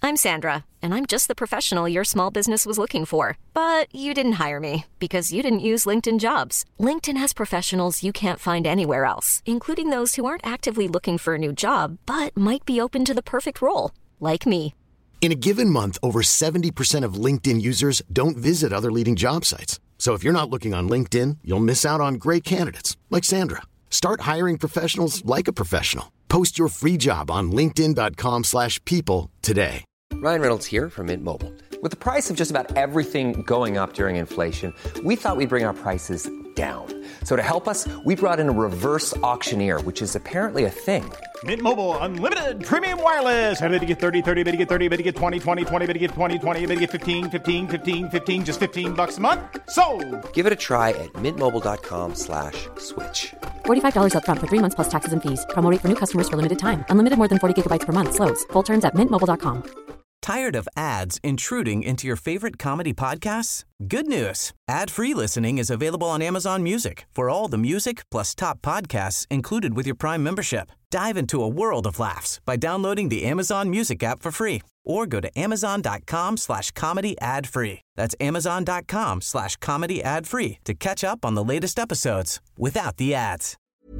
I'm Sandra, and I'm just the professional your small business was looking for. But you didn't hire me because you didn't use LinkedIn Jobs. LinkedIn has professionals you can't find anywhere else, including those who aren't actively looking for a new job, but might be open to the perfect role, like me. In a given month, over 70% of LinkedIn users don't visit other leading job sites. So if you're not looking on LinkedIn, you'll miss out on great candidates like Sandra. Start hiring professionals like a professional. Post your free job on linkedin.com/people today. Ryan Reynolds here from Mint Mobile. With the price of just about everything going up during inflation, we thought we'd bring our prices down. So to help us, we brought in a reverse auctioneer, which is apparently a thing. Mint Mobile Unlimited Premium Wireless. How to get 30, 30, bit to get 30, bit to get 20, 20, 20, bit to get 20, 20, bit to get 15, 15, 15, 15, just $15 a month? Sold! Give it a try at mintmobile.com/switch. $45 up front for 3 months plus taxes and fees. Promo rate for new customers for limited time. Unlimited more than 40 gigabytes per month. Slows full terms at mintmobile.com. Tired of ads intruding into your favorite comedy podcasts? Good news. Ad-free listening is available on Amazon Music for all the music plus top podcasts included with your Prime membership. Dive into a world of laughs by downloading the Amazon Music app for free or go to amazon.com/comedy ad-free. That's amazon.com/comedy ad-free to catch up on the latest episodes without the ads.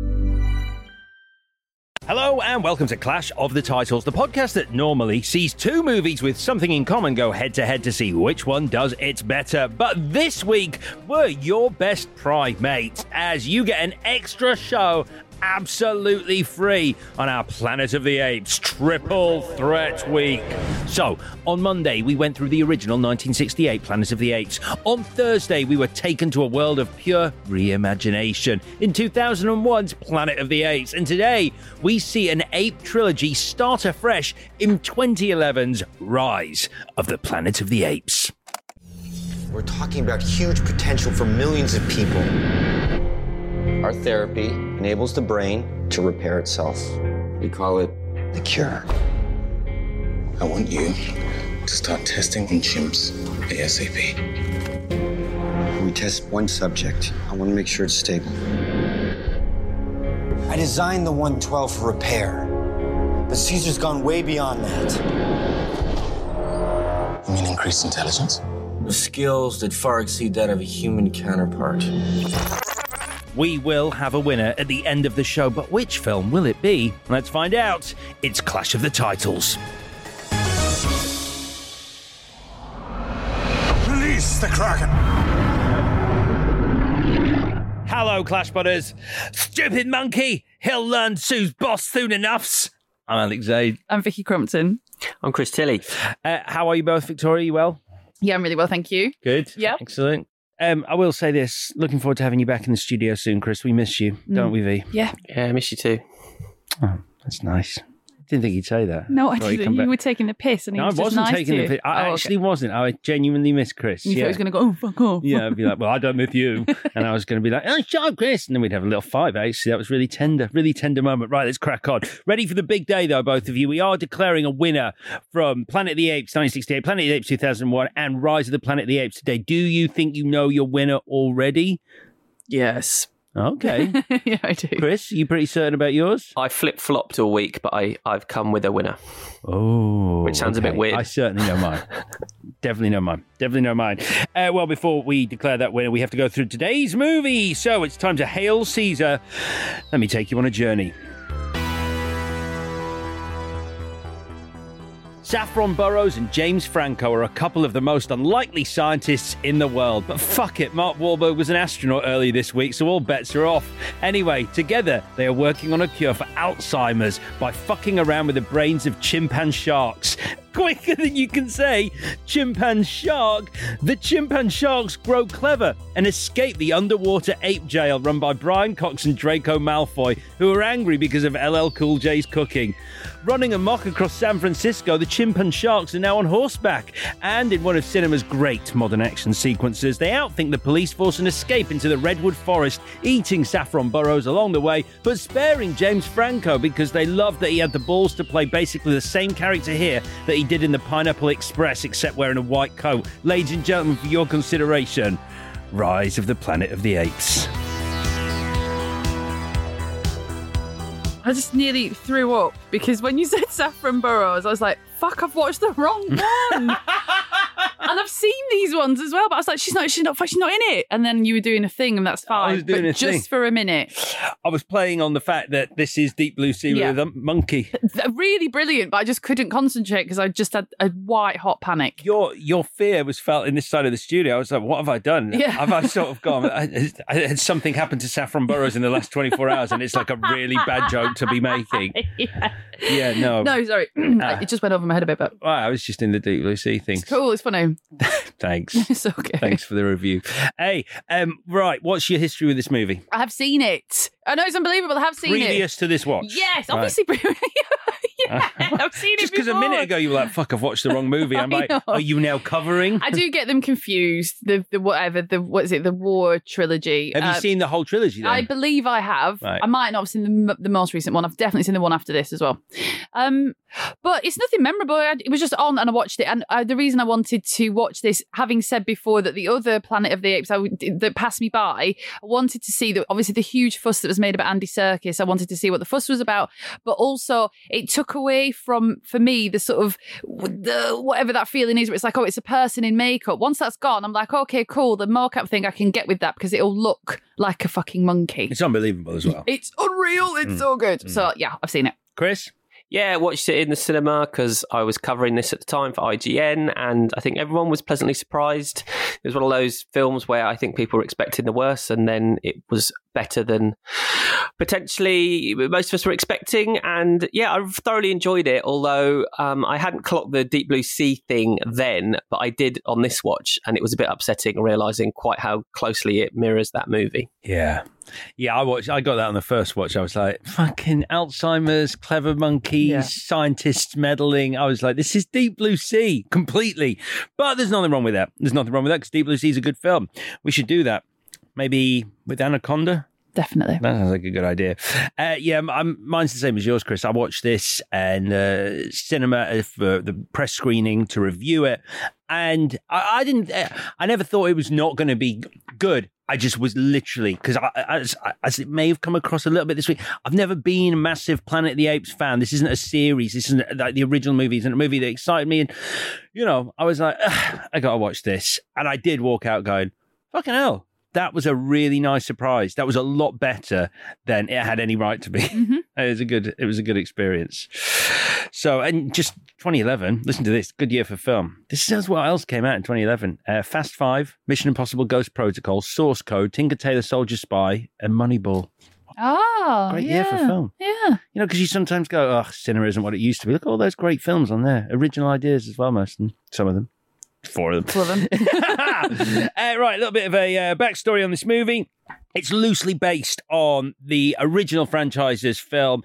Hello and welcome to Clash of the Titles, the podcast that normally sees two movies with something in common go head-to-head to see which one does it better. But this week, we're your best primates, as you get an extra show absolutely free on our Planet of the Apes Triple Threat Week. So, on Monday, we went through the original 1968 Planet of the Apes. On Thursday, we were taken to a world of pure reimagination in 2001's Planet of the Apes. And today, we see an ape trilogy start afresh in 2011's Rise of the Planet of the Apes. We're talking about huge potential for millions of people. Our therapy enables the brain to repair itself. We call it the cure. I want you to start testing on chimps ASAP. We test one subject. I want to make sure it's stable. I designed the 112 for repair, but Caesar's gone way beyond that. You mean increased intelligence? With skills that far exceed that of a human counterpart. We will have a winner at the end of the show, but which film will it be? Let's find out. It's Clash of the Titles. Release the Kraken! Hello, Clash Butters. Stupid monkey! He'll learn Sue's boss soon enough. I'm Alex Zaid. I'm Vicky Crompton. I'm Chris Tilley. How are you both, Victoria? You well? Yeah, I'm really well, thank you. Good. Yeah. Excellent. I will say this. Looking forward to having you back in the studio soon, Chris. We miss you, don't we, V? Yeah. Yeah, I miss you too. Oh, that's nice. Didn't think you'd say that. No, I didn't. You were taking the piss and he was I just wasn't nice taking to the piss. I actually wasn't. I genuinely miss Chris. You thought he was going to go, oh, fuck off. Yeah, I'd be like, well, I don't miss you. And I was going to be like, oh, shut up, Chris. And then we'd have a little 5-8. So that was really tender moment. Right, let's crack on. Ready for the big day, though, both of you. We are declaring a winner from Planet of the Apes 1968, Planet of the Apes 2001, and Rise of the Planet of the Apes today. Do you think you know your winner already? Yes. Okay. Yeah, I do. Chris, are you pretty certain about yours? I flip-flopped all week, but I've come with a winner. Oh. Which sounds a bit weird. I certainly know mine. Definitely know mine. Well, before we declare that winner, we have to go through today's movie. So it's time to hail Caesar. Let me take you on a journey. Saffron Burrows and James Franco are a couple of the most unlikely scientists in the world. But fuck it, Mark Wahlberg was an astronaut earlier this week, so all bets are off. Anyway, together they are working on a cure for Alzheimer's by fucking around with the brains of chimpanzee sharks. Quicker than you can say, chimpanzee shark. The chimpanzee sharks grow clever and escape the underwater ape jail run by Brian Cox and Draco Malfoy, who are angry because of LL Cool J's cooking. Running amok across San Francisco, the chimpanzee sharks are now on horseback. And in one of cinema's great modern action sequences, they outthink the police force and escape into the redwood forest, eating Saffron Burrows along the way, but sparing James Franco because they loved that he had the balls to play basically the same character here that he did in the Pineapple Express, except wearing a white coat. Ladies and gentlemen, for your consideration, Rise of the Planet of the Apes. I just nearly threw up because when you said Saffron Burrows, I was like, fuck, I've watched the wrong one. And I've seen these ones as well, but I was like, she's not in it. And then you were doing a thing, and that's fine. I was doing but a just thing. for a minute. I was playing on the fact that this is Deep Blue Sea with a monkey. Really brilliant, but I just couldn't concentrate because I just had a white hot panic. Your fear was felt in this side of the studio. I was like, what have I done? Yeah. Have I sort of gone, had something happened to Saffron Burrows in the last 24 hours and it's like a really bad joke to be making? Yeah, no. No, sorry. It just went over my head a bit, but... Well, I was just in the Deep Blue Sea thing. It's cool, it's funny. Thanks. It's okay. Thanks for the review. Hey, right, what's your history with this movie? I have seen it. I know it's unbelievable. I have seen it. Previous to this watch? Yes, obviously. Right. I've seen it just because a before. minute ago you were like, fuck, I've watched the wrong movie. I'm like, are you now covering? I do get them confused. The War trilogy. Have you seen the whole trilogy then? I believe I have. Right. I might not have seen the most recent one. I've definitely seen the one after this as well. But it's nothing memorable. It was just on and I watched it. And the reason I wanted to watch this, having said before that the other Planet of the Apes that passed me by, I wanted to see obviously the huge fuss that was made about Andy Serkis. I wanted to see what the fuss was about, but also it took away for me, the sort of whatever that feeling is, where it's like, oh, it's a person in makeup. Once that's gone, I'm like, okay, cool. The mocap thing, I can get with that because it'll look like a fucking monkey. It's unbelievable as well. It's unreal. It's so good. So yeah, I've seen it. Chris? Yeah, I watched it in the cinema because I was covering this at the time for IGN, and I think everyone was pleasantly surprised. It was one of those films where I think people were expecting the worst, and then it was better than potentially most of us were expecting. And yeah, I thoroughly enjoyed it, although I hadn't clocked the Deep Blue Sea thing then, but I did on this watch, and it was a bit upsetting realising quite how closely it mirrors that movie. Yeah. Yeah, I got that on the first watch. I was like, fucking Alzheimer's, clever monkeys, scientists meddling. I was like, this is Deep Blue Sea completely. But there's nothing wrong with that. There's nothing wrong with that because Deep Blue Sea is a good film. We should do that. Maybe with Anaconda? Definitely. That sounds like a good idea. Mine's the same as yours, Chris. I watched this in cinema for the press screening to review it. And I never thought it was not going to be good. I just was literally, because as it may have come across a little bit this week, I've never been a massive Planet of the Apes fan. This isn't a series. This isn't like the original movie. It's a movie that excited me. And, I was like, I got to watch this. And I did walk out going, fucking hell. That was a really nice surprise. That was a lot better than it had any right to be. Mm-hmm. It was a good experience. So, and just 2011, listen to this, good year for film. This is what else came out in 2011. Fast 5, Mission Impossible Ghost Protocol, Source Code, Tinker Tailor Soldier Spy, and Moneyball. Oh, great year for film. Yeah. Because you sometimes go, oh, cinema isn't what it used to be. Look at all those great films on there. Original ideas as well, most of them. Some of them. 4 of them. Right, a little bit of a backstory on this movie. It's loosely based on the original franchise's film,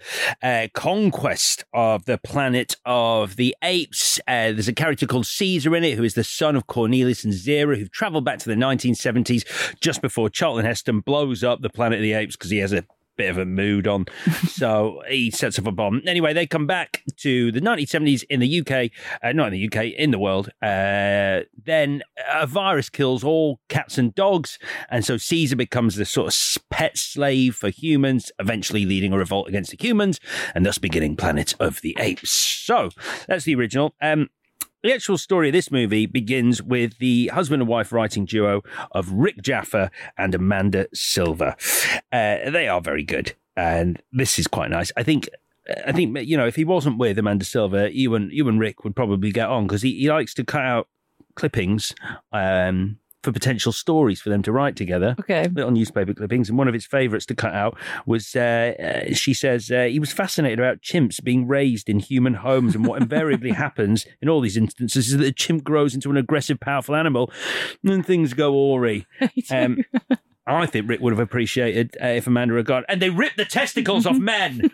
Conquest of the Planet of the Apes. There's a character called Caesar in it, who is the son of Cornelius and Zira, who've travelled back to the 1970s just before Charlton Heston blows up the Planet of the Apes because he has a bit of a mood on. So he sets off a bomb. Anyway, they come back to the 1970s in the UK, not in the UK, in the world. Then a virus kills all cats and dogs. And so Caesar becomes the sort of pet slave for humans, eventually leading a revolt against the humans and thus beginning Planet of the Apes. So that's the original. The actual story of this movie begins with the husband and wife writing duo of Rick Jaffa and Amanda Silver. They are very good, and this is quite nice. I think if he wasn't with Amanda Silver, you and Rick would probably get on because he likes to cut out clippings for potential stories for them to write together. Okay. Little newspaper clippings. And one of his favourites to cut out was, she says, he was fascinated about chimps being raised in human homes, and what invariably happens in all these instances is that the chimp grows into an aggressive, powerful animal and things go awry. I think Rick would have appreciated if Amanda had gone, and they ripped the testicles off men.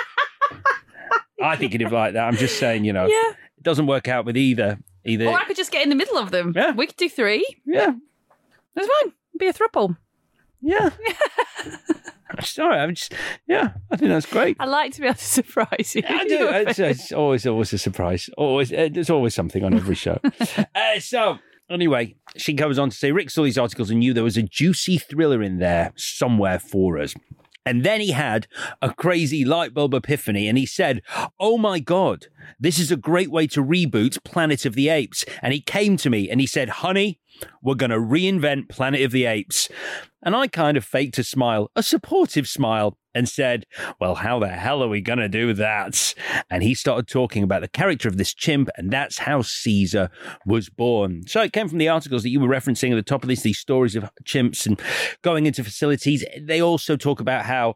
I think he'd have liked that. I'm just saying, it doesn't work out with either. Or I could just get in the middle of them. Yeah. We could do 3. Yeah. That's fine. Be a throuple. Yeah. Sorry, I think that's great. I like to be able to surprise you. I do. It's always a surprise. There's always something on every show. So, anyway, she goes on to say, Rick saw these articles and knew there was a juicy thriller in there somewhere for us. And then he had a crazy light bulb epiphany and he said, oh my God, this is a great way to reboot Planet of the Apes. And he came to me and he said, honey, we're going to reinvent Planet of the Apes. And I kind of faked a smile, a supportive smile, and said, well, how the hell are we going to do that? And he started talking about the character of this chimp, and that's how Caesar was born. So it came from the articles that you were referencing at the top of this, these stories of chimps and going into facilities. They also talk about how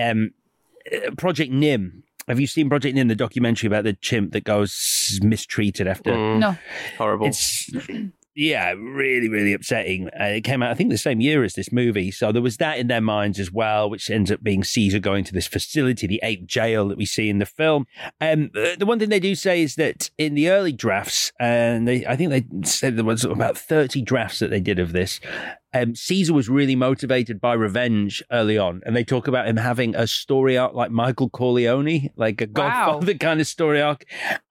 Project Nim. Have you seen Project Nim, the documentary about the chimp that goes mistreated after? No. Horrible. It's... Yeah, really, really upsetting. It came out, I think, the same year as this movie. So there was that in their minds as well, which ends up being Caesar going to this facility, the ape jail that we see in the film. The one thing they do say is that in the early drafts, and I think they said there was about 30 drafts that they did of this, Caesar was really motivated by revenge early on. And they talk about him having a story arc like Michael Corleone, like a Godfather kind of story arc.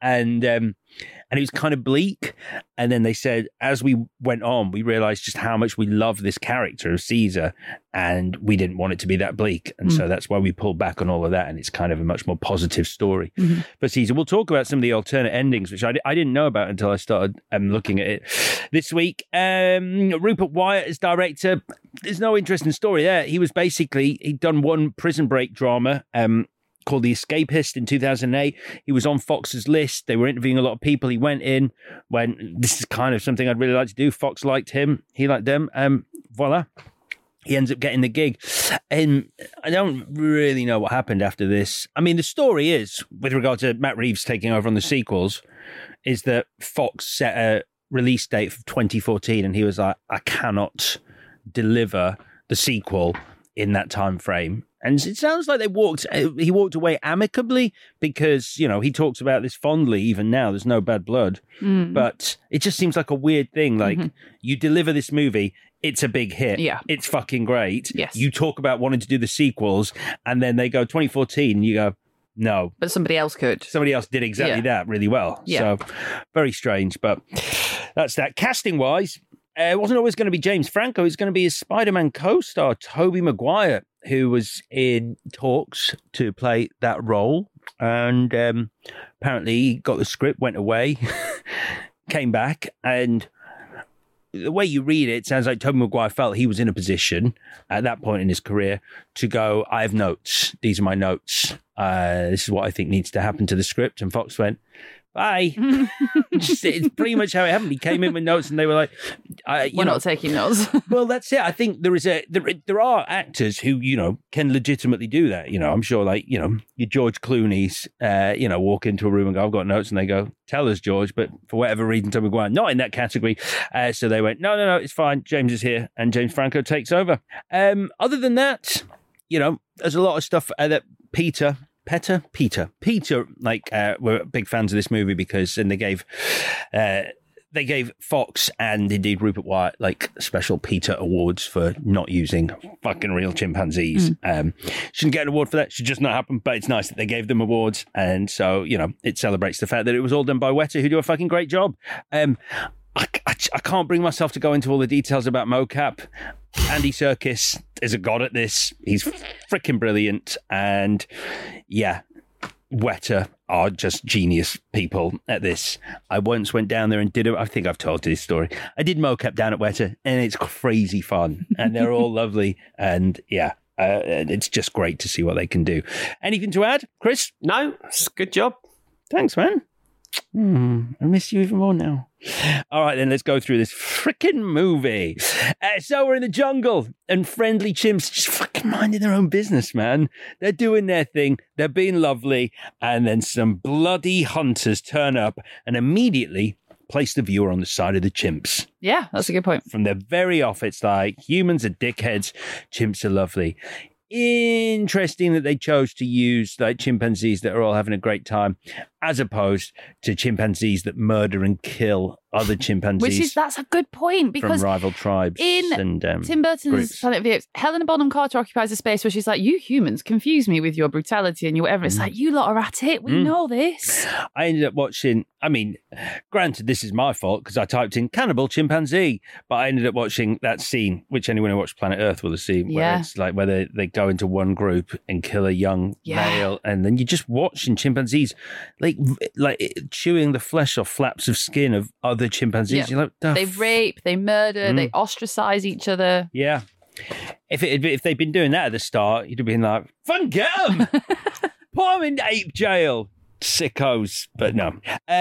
And it was kind of bleak. And then they said, as we went on, we realized just how much we love this character of Caesar, and we didn't want it to be that bleak. And so that's why we pulled back on all of that. And it's kind of a much more positive story for Caesar. We'll talk about some of the alternate endings, which I didn't know about until I started looking at it this week. Rupert Wyatt as director. There's no interesting story there. He was he'd done one Prison Break drama, called The Escapist in 2008. He was on Fox's list. They were interviewing a lot of people. He went in, this is kind of something I'd really like to do. Fox liked him. He liked them. Voila. He ends up getting the gig. And I don't really know what happened after this. I mean, the story is, with regard to Matt Reeves taking over on the sequels, is that Fox set a release date for 2014, and he was like, I cannot deliver the sequel in that time frame. And it sounds like he walked away amicably because, he talks about this fondly even now. There's no bad blood. But it just seems like a weird thing. Like, you deliver this movie, it's a big hit. Yeah. It's fucking great. Yes. You talk about wanting to do the sequels, and then they go 2014, and you go, no. But somebody else could. Somebody else did exactly that really well. Yeah. So, very strange. But that's that. Casting-wise, it wasn't always going to be James Franco. It's going to be his Spider-Man co-star, Tobey Maguire, who was in talks to play that role. And apparently he got the script, went away, came back, and the way you read it sounds like Tobey Maguire felt he was in a position at that point in his career to go, I have notes. These are my notes. This is what I think needs to happen to the script. And Fox went, bye. It's pretty much how it happened. He came in with notes and they were like, we're not taking notes. Well, that's it. I think there are actors who, can legitimately do that. I'm sure your George Clooney's, walk into a room and go, I've got notes, and they go, tell us, George. But for whatever reason, Tobey Maguire, not in that category. So they went, no, it's fine. James is here, and James Franco takes over. Other than that, there's a lot of stuff that Peter, were big fans of this movie because, and they gave Fox and indeed Rupert Wyatt special Peter awards for not using fucking real chimpanzees. Shouldn't get an award for that. Should just not happen. But it's nice that they gave them awards, and so it celebrates the fact that it was all done by Weta, who do a fucking great job. I can't bring myself to go into all the details about mocap. Andy Serkis is a god at this. He's freaking brilliant. And yeah, Weta are just genius people at this. I once went down there and I think I've told this story. I did mocap down at Weta, and it's crazy fun. And they're all lovely. And yeah, it's just great to see what they can do. Anything to add, Chris? No, it's a good job. Thanks, man. I miss you even more now. All right, then let's go through this freaking movie. So we're in the jungle, and friendly chimps just fucking minding their own business, man. They're doing their thing. They're being lovely. And then some bloody hunters turn up and immediately place the viewer on the side of the chimps. Yeah, that's a good point. From the very off, it's like humans are dickheads, chimps are lovely. Interesting that they chose to use chimpanzees that are all having a great time as opposed to chimpanzees that murder and kill other chimpanzees. That's a good point, because from rival tribes in and Tim Burton's groups. Planet of the Apes, Helena Bonham Carter occupies a space where she's like, you humans confuse me with your brutality and your whatever. It's like, you lot are at it. We know this. I ended up watching, granted, this is my fault because I typed in cannibal chimpanzee, but I ended up watching that scene, which anyone who watched Planet Earth will have seen, where it's like where they go into one group and kill a young male, and then you're just watching chimpanzees. chewing the flesh off flaps of skin of other chimpanzees. Yeah. You're like, they rape, they murder, they ostracize each other. Yeah. If they'd been doing that at the start, you'd have been like, fun, get them! Put them in ape jail, sickos. But no.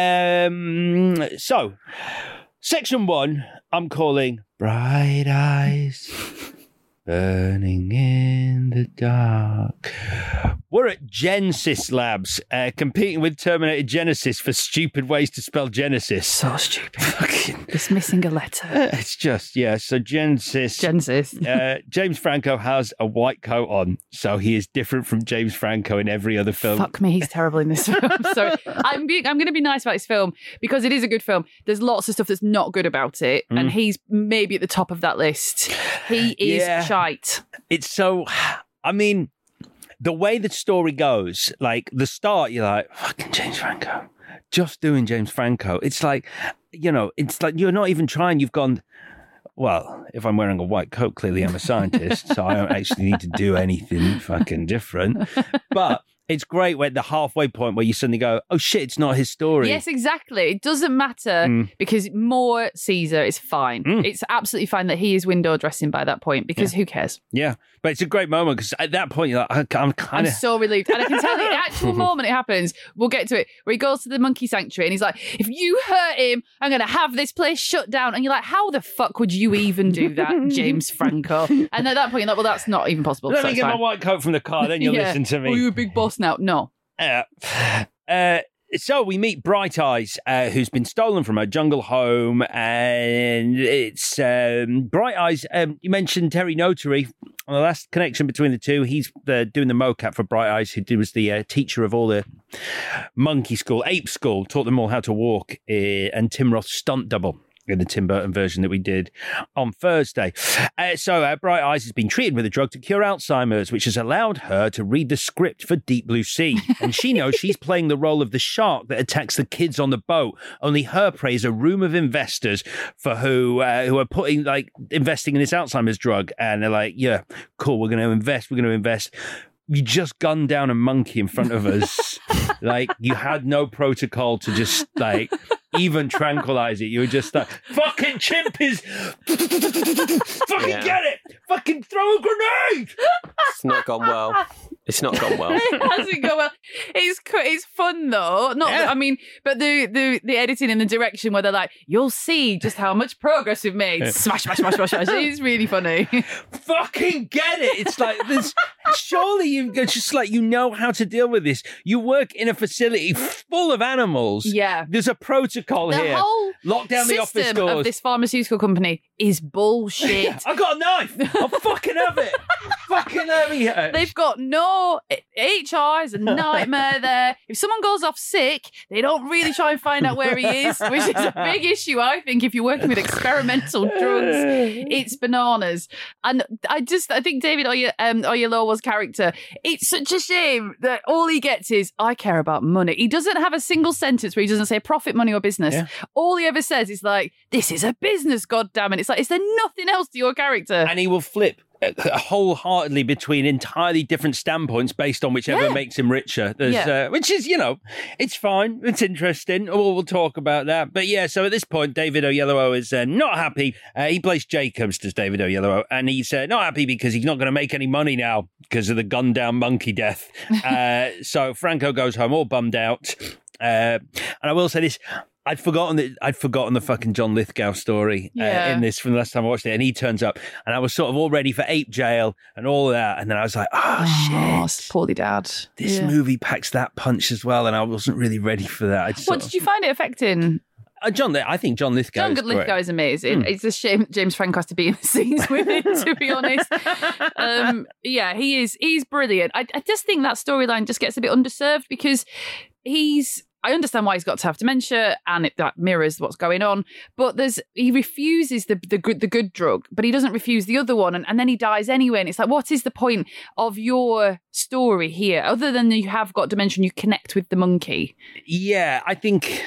So, section 1, I'm calling Bright Eyes Burning in the Dark. We're at Genesis Labs, competing with Terminator Genesis for stupid ways to spell Genesis. So stupid. It's missing a letter. It's just, so Genesis. James Franco has a white coat on, so he is different from James Franco in every other film. Fuck me, he's terrible in this film. Sorry. I'm going to be nice about this film because it is a good film. There's lots of stuff that's not good about it, and he's maybe at the top of that list. He is shite. It's so... I mean... The way the story goes, like the start, you're like, fucking James Franco, just doing James Franco. It's like, it's like you're not even trying. You've gone, well, if I'm wearing a white coat, clearly I'm a scientist, so I don't actually need to do anything fucking different. But it's great when the halfway point where you suddenly go, oh shit, it's not his story. Yes, exactly. It doesn't matter because more Caesar is fine. It's absolutely fine that he is window dressing by that point because who cares? Yeah. But it's a great moment because at that point, you're like, I'm so relieved. And I can tell you the actual moment it happens, we'll get to it, where he goes to the monkey sanctuary and he's like, if you hurt him, I'm going to have this place shut down. And you're like, how the fuck would you even do that, James Franco? And at that point, you're like, well, that's not even possible. Let me get my white coat from the car, then you'll listen to me. Oh, you're a big boss now. No. So we meet Bright Eyes, who's been stolen from her jungle home, and it's Bright Eyes. You mentioned Terry Notary on the last connection between the two. He's doing the mocap for Bright Eyes, who was the teacher of all the monkey school, ape school, taught them all how to walk, and Tim Roth's stunt double in the Tim Burton version that we did on Thursday. So Bright Eyes has been treated with a drug to cure Alzheimer's, which has allowed her to read the script for Deep Blue Sea. And she knows she's playing the role of the shark that attacks the kids on the boat. Only her prey is a room of investors who are investing in this Alzheimer's drug. And they're like, yeah, cool, we're going to invest. You just gunned down a monkey in front of us. Like, you had no protocol to just, even tranquilize it. You were just like, fucking chimp is... fucking get it! Fucking throw a grenade! It's not gone well. It hasn't gone well. It's fun, though. But the editing and the direction where they're like, you'll see just how much progress we've made. Smash, smash, smash, smash, smash. It's really funny. Fucking get it! It's like, this. Surely you've just you know how to deal with this. You work in a facility full of animals. Yeah. There's a protocol here. The whole lock down the office doors. Of this pharmaceutical company is bullshit. I got a knife. I'll fucking have it. Fucking have it. They've got no HR is a nightmare there. If someone goes off sick, they don't really try and find out where he is, which is a big issue, I think, if you're working with experimental drugs. It's bananas. And I think David Oyelowo's character, it's such a shame that all he gets is, I care about money. He doesn't have a single sentence where he doesn't say profit, money or business. Yeah. All he ever says is like, this is a business, goddammit. It's like, is there nothing else to your character? And he will flip wholeheartedly between entirely different standpoints based on whichever makes him richer. Which is, it's fine. It's interesting. We'll talk about that. But so at this point, David Oyelowo is not happy. He plays Jacobs, does David Oyelowo, and he's not happy because he's not going to make any money now because of the gunned down monkey death. So Franco goes home all bummed out. And I will say this, I'd forgotten the fucking John Lithgow story in this from the last time I watched it, and he turns up, and I was sort of all ready for ape jail and all of that, and then I was like, shit, poorly dad. This movie packs that punch as well, and I wasn't really ready for that. Did you find it affecting? I think John Lithgow is amazing. It's a shame James Franco has to be in the scenes with him, to be honest. He's brilliant. I just think that storyline just gets a bit underserved because I understand why he's got to have dementia, and that mirrors what's going on. But he refuses the good drug, but he doesn't refuse the other one, and then he dies anyway. And it's like, what is the point of your story here, other than you have got dementia and you connect with the monkey? Yeah, I think,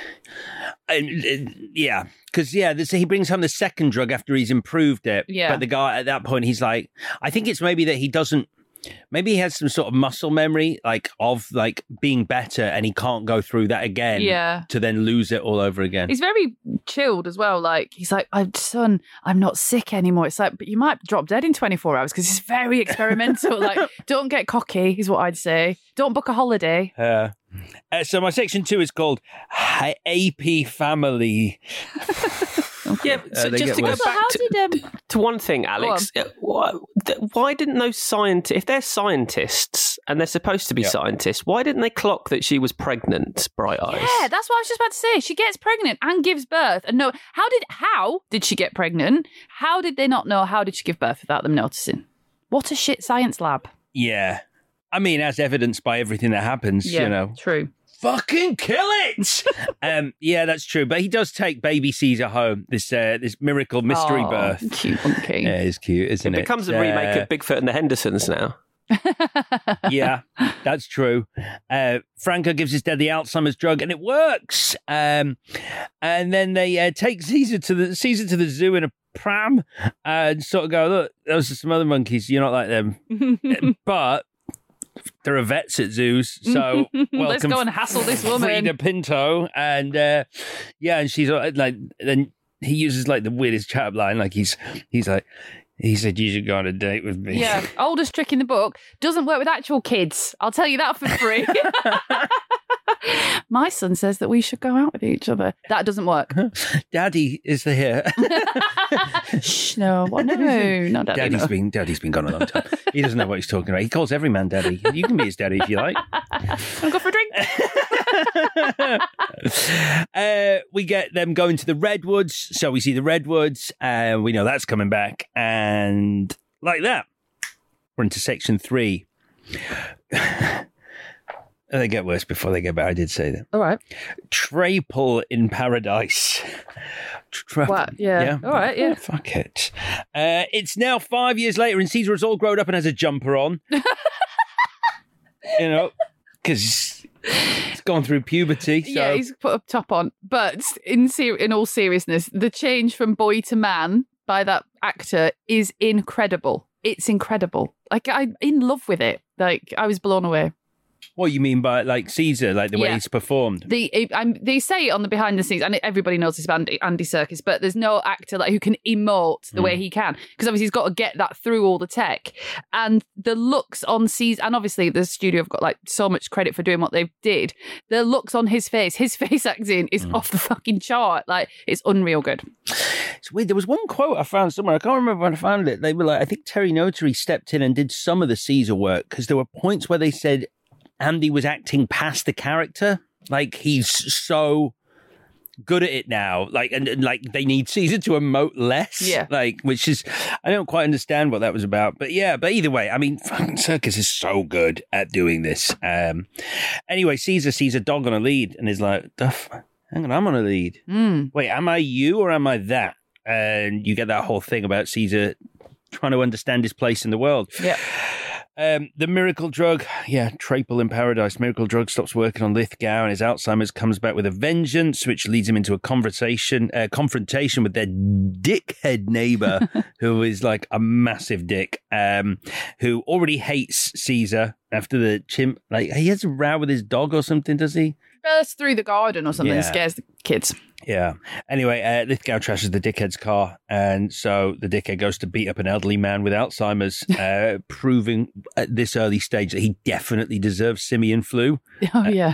because he brings home the second drug after he's improved it. Yeah, but the guy at that point, he's like, I think it's maybe that he doesn't. Maybe he has some sort of muscle memory, of being better, and he can't go through that again. Yeah. To then lose it all over again. He's very chilled as well. He's like, son, I'm not sick anymore. It's like, but you might drop dead in 24 hours because he's very experimental. Don't get cocky, is what I'd say. Don't book a holiday. So my section 2 is called AP Family. Yeah, so just to go back to one thing, Alex, why didn't those scientists, if they're scientists and they're supposed to be scientists, why didn't they clock that she was pregnant, Bright Eyes? Yeah, that's what I was just about to say. She gets pregnant and gives birth. And no, how did she get pregnant? How did they not know? How did she give birth without them noticing? What a shit science lab. Yeah. I mean, as evidenced by everything that happens, True. Fucking kill it! Yeah, that's true. But he does take baby Caesar home, this miracle mystery birth. Cute monkey. Yeah, it's cute, isn't it? It becomes a remake of Bigfoot and the Hendersons now. Yeah, that's true. Franco gives his dad the Alzheimer's drug, and it works. And then they take Caesar to the zoo in a pram and sort of go, look, those are some other monkeys. You're not like them. But there are vets at zoos, so welcome. Let's go and hassle this woman. Frida Pinto, and and she's then he uses the weirdest chat line, he's like, he said you should go on a date with me. Yeah, oldest trick in the book. Doesn't work with actual kids. I'll tell you that for free. My son says that we should go out with each other. That doesn't work. Daddy is here. Shh, no, what? No, not daddy. Daddy's been gone a long time. He doesn't know what he's talking about. He calls every man daddy. You can be his daddy if you like. I'll go for a drink. We get them going to the redwoods. So we see the redwoods, and we know that's coming back. And like that, we're into section 3. They get worse before they get better. I did say that. All right. Trapel in Paradise. What? Yeah. All right, yeah. Fuck it. It's now 5 years later, and Caesar has all grown up and has a jumper on. Because he's gone through puberty. So. Yeah, he's put a top on. But in all seriousness, the change from boy to man by that actor is incredible. It's incredible. I'm in love with it. I was blown away. What you mean by Caesar, the way he's performed? They say it on the behind the scenes, and everybody knows this about Andy Serkis, but there's no actor who can emote the way he can, because obviously he's got to get that through all the tech. And the looks on Caesar, and obviously the studio have got so much credit for doing what they did. The looks on his face acting is off the fucking chart. It's unreal good. It's weird. There was one quote I found somewhere. I can't remember when I found it. They were I think Terry Notary stepped in and did some of the Caesar work, because there were points where they said Andy was acting past the character. He's so good at it now. And they need Caesar to emote less. Yeah. Which is, I don't quite understand what that was about. But yeah, but either way, I mean, fucking Serkis is so good at doing this. Anyway, Caesar sees a dog on a lead and is like, hang on, I'm on a lead. Wait, am I you or am I that? And you get that whole thing about Caesar trying to understand his place in the world. Yeah. The miracle drug, Trapel in Paradise. Miracle drug stops working on Lithgow, and his Alzheimer's comes back with a vengeance, which leads him into a confrontation with their dickhead neighbor, who is a massive dick, who already hates Caesar after the chimp. He has a row with his dog or something, does he? Bursts through the garden or something, scares the kids. Yeah. Anyway, Lithgow trashes the dickhead's car, and so the dickhead goes to beat up an elderly man with Alzheimer's, proving at this early stage that he definitely deserves simian flu. Oh, yeah.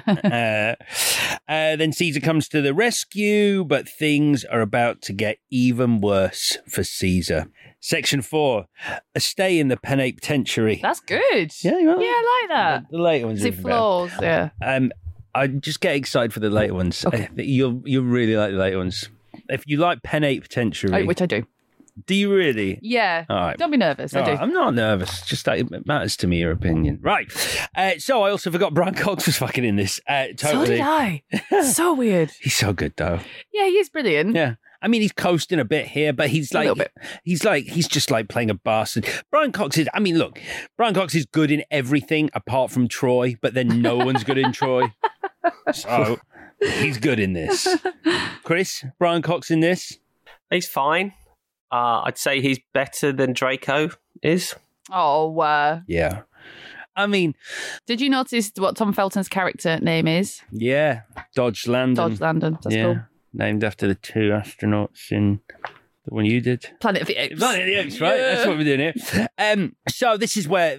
Then Caesar comes to the rescue, but things are about to get even worse for Caesar. Section 4, a stay in the penitentiary. That's good. Yeah, I like that. The later ones are flaws, yeah. I just get excited for the later ones. Okay. You'll really like the later ones. If you like penitentiary, which I do. Do you really? Yeah. All right. Don't be nervous. I do. I'm not nervous. Just it matters to me, your opinion. Right. So I also forgot Brian Cox was fucking in this. Totally. So did I. So weird. He's so good, though. Yeah, he is brilliant. Yeah. I mean, he's coasting a bit here, but he's a little bit. He's just playing a bastard. Brian Cox is, Brian Cox is good in everything apart from Troy, but then no one's good in Troy. So he's good in this. Chris, Brian Cox in this? He's fine. Uh, I'd say he's better than Draco is. Oh, yeah. I mean... Did you notice what Tom Felton's character name is? Yeah, Dodge Landon. Dodge Landon. That's cool. Named after the 2 astronauts in... The one you did, Planet of the Apes. Planet of the Apes, right? Yeah. That's what we're doing here. So this is where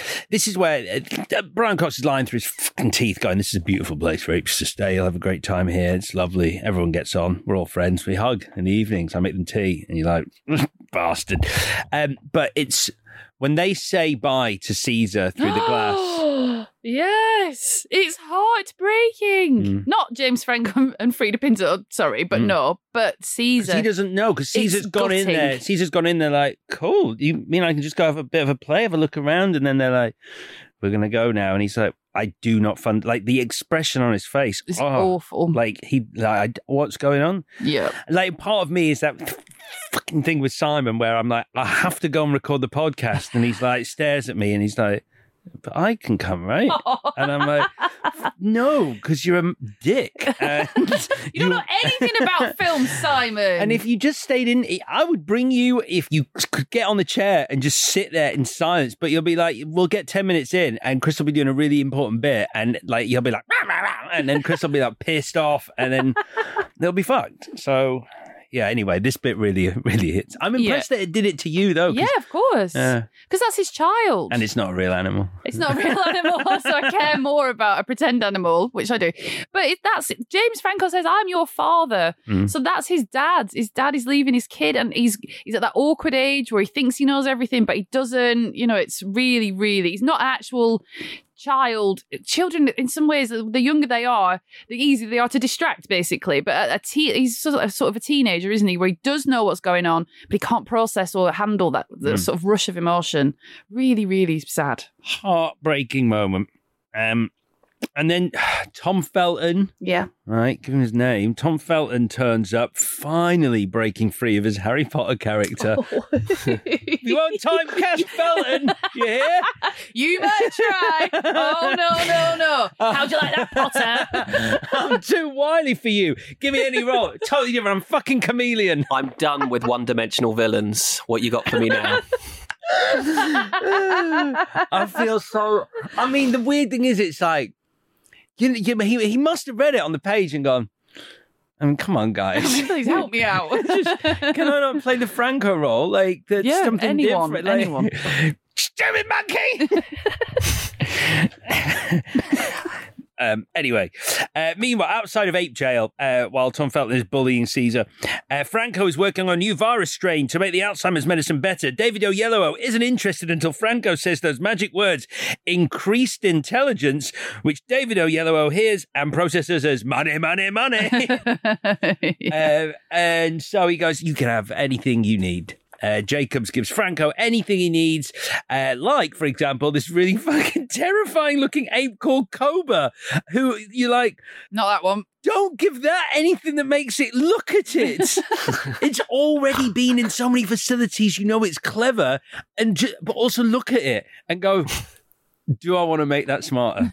Brian Cox is lying through his fucking teeth, going, "This is a beautiful place for apes to stay. You'll have a great time here. It's lovely. Everyone gets on. We're all friends. We hug in the evenings. I make them tea." And you're like, bastard. But it's when they say bye to Caesar through the glass. Yes, it's heartbreaking. Not James Franco and Frida Pinto, sorry, but no, but Caesar. He doesn't know because Caesar's gone in there. Caesar's gone in there like, cool. You mean I can just go have a bit of a play, have a look around, and then they're like, we're going to go now. And he's like, I do not fund, like the expression on his face. It's awful. Like, what's going on? Yeah. Like, part of me is that fucking thing with Simon where I'm like, I have to go and record the podcast. And he's like, stares at me and he's like, but I can come, right? And I'm like, no, because you're a dick. And you don't know anything about film, Simon. And if you just stayed in, I would bring you if you could get on the chair and just sit there in silence. But you'll be like, we'll get 10 minutes in and Chris will be doing a really important bit. And like, you'll be like, rah, rah, rah, and then Chris will be like pissed off and then they'll be fucked. So... Yeah, anyway, this bit really hits. I'm impressed that it did it to you, though. Yeah, of course. Because that's his child. And it's not a real animal. It's not a real animal, so I care more about a pretend animal, which I do. But that's James Franco says, I'm your father. So that's his dad. His dad is leaving his kid, and he's at that awkward age where he thinks he knows everything, but he doesn't. You know, it's really, he's not an actual... Children, in some ways, the younger they are, the easier they are to distract, basically. But he's sort of a teenager, isn't he? Where he does know what's going on, but he can't process or handle that sort of rush of emotion. Really, really sad. Heartbreaking moment. And then Tom Felton. Yeah. Right, give him his name. Tom Felton turns up, finally breaking free of his Harry Potter character. You won't typecast Felton, you hear? You might try. Oh, no. How'd you like that, Potter? I'm too wily for you. Give me any role. Totally different. I'm fucking chameleon. I'm done with one-dimensional villains. What you got for me now? I feel so... I mean, the weird thing is, it's like, he must have read it on the page and gone, I mean, come on, guys. Please help me out. Can I not play the Franco role? Like, that's something different. Like, anyone. Stupid monkey! Anyway, meanwhile, outside of ape jail, while Tom Felton is bullying Caesar, Franco is working on a new virus strain to make the Alzheimer's medicine better. David Oyelowo isn't interested until Franco says those magic words, increased intelligence, which David Oyelowo hears and processes as money, money, money. And so he goes, you can have anything you need. Jacobs gives Franco anything he needs, like, for example, this really fucking terrifying looking ape called Koba, who you're like, not that one. Don't give that anything that makes it look at it. It's already been in so many facilities, you know it's clever, but also look at it and go, do I want to make that smarter?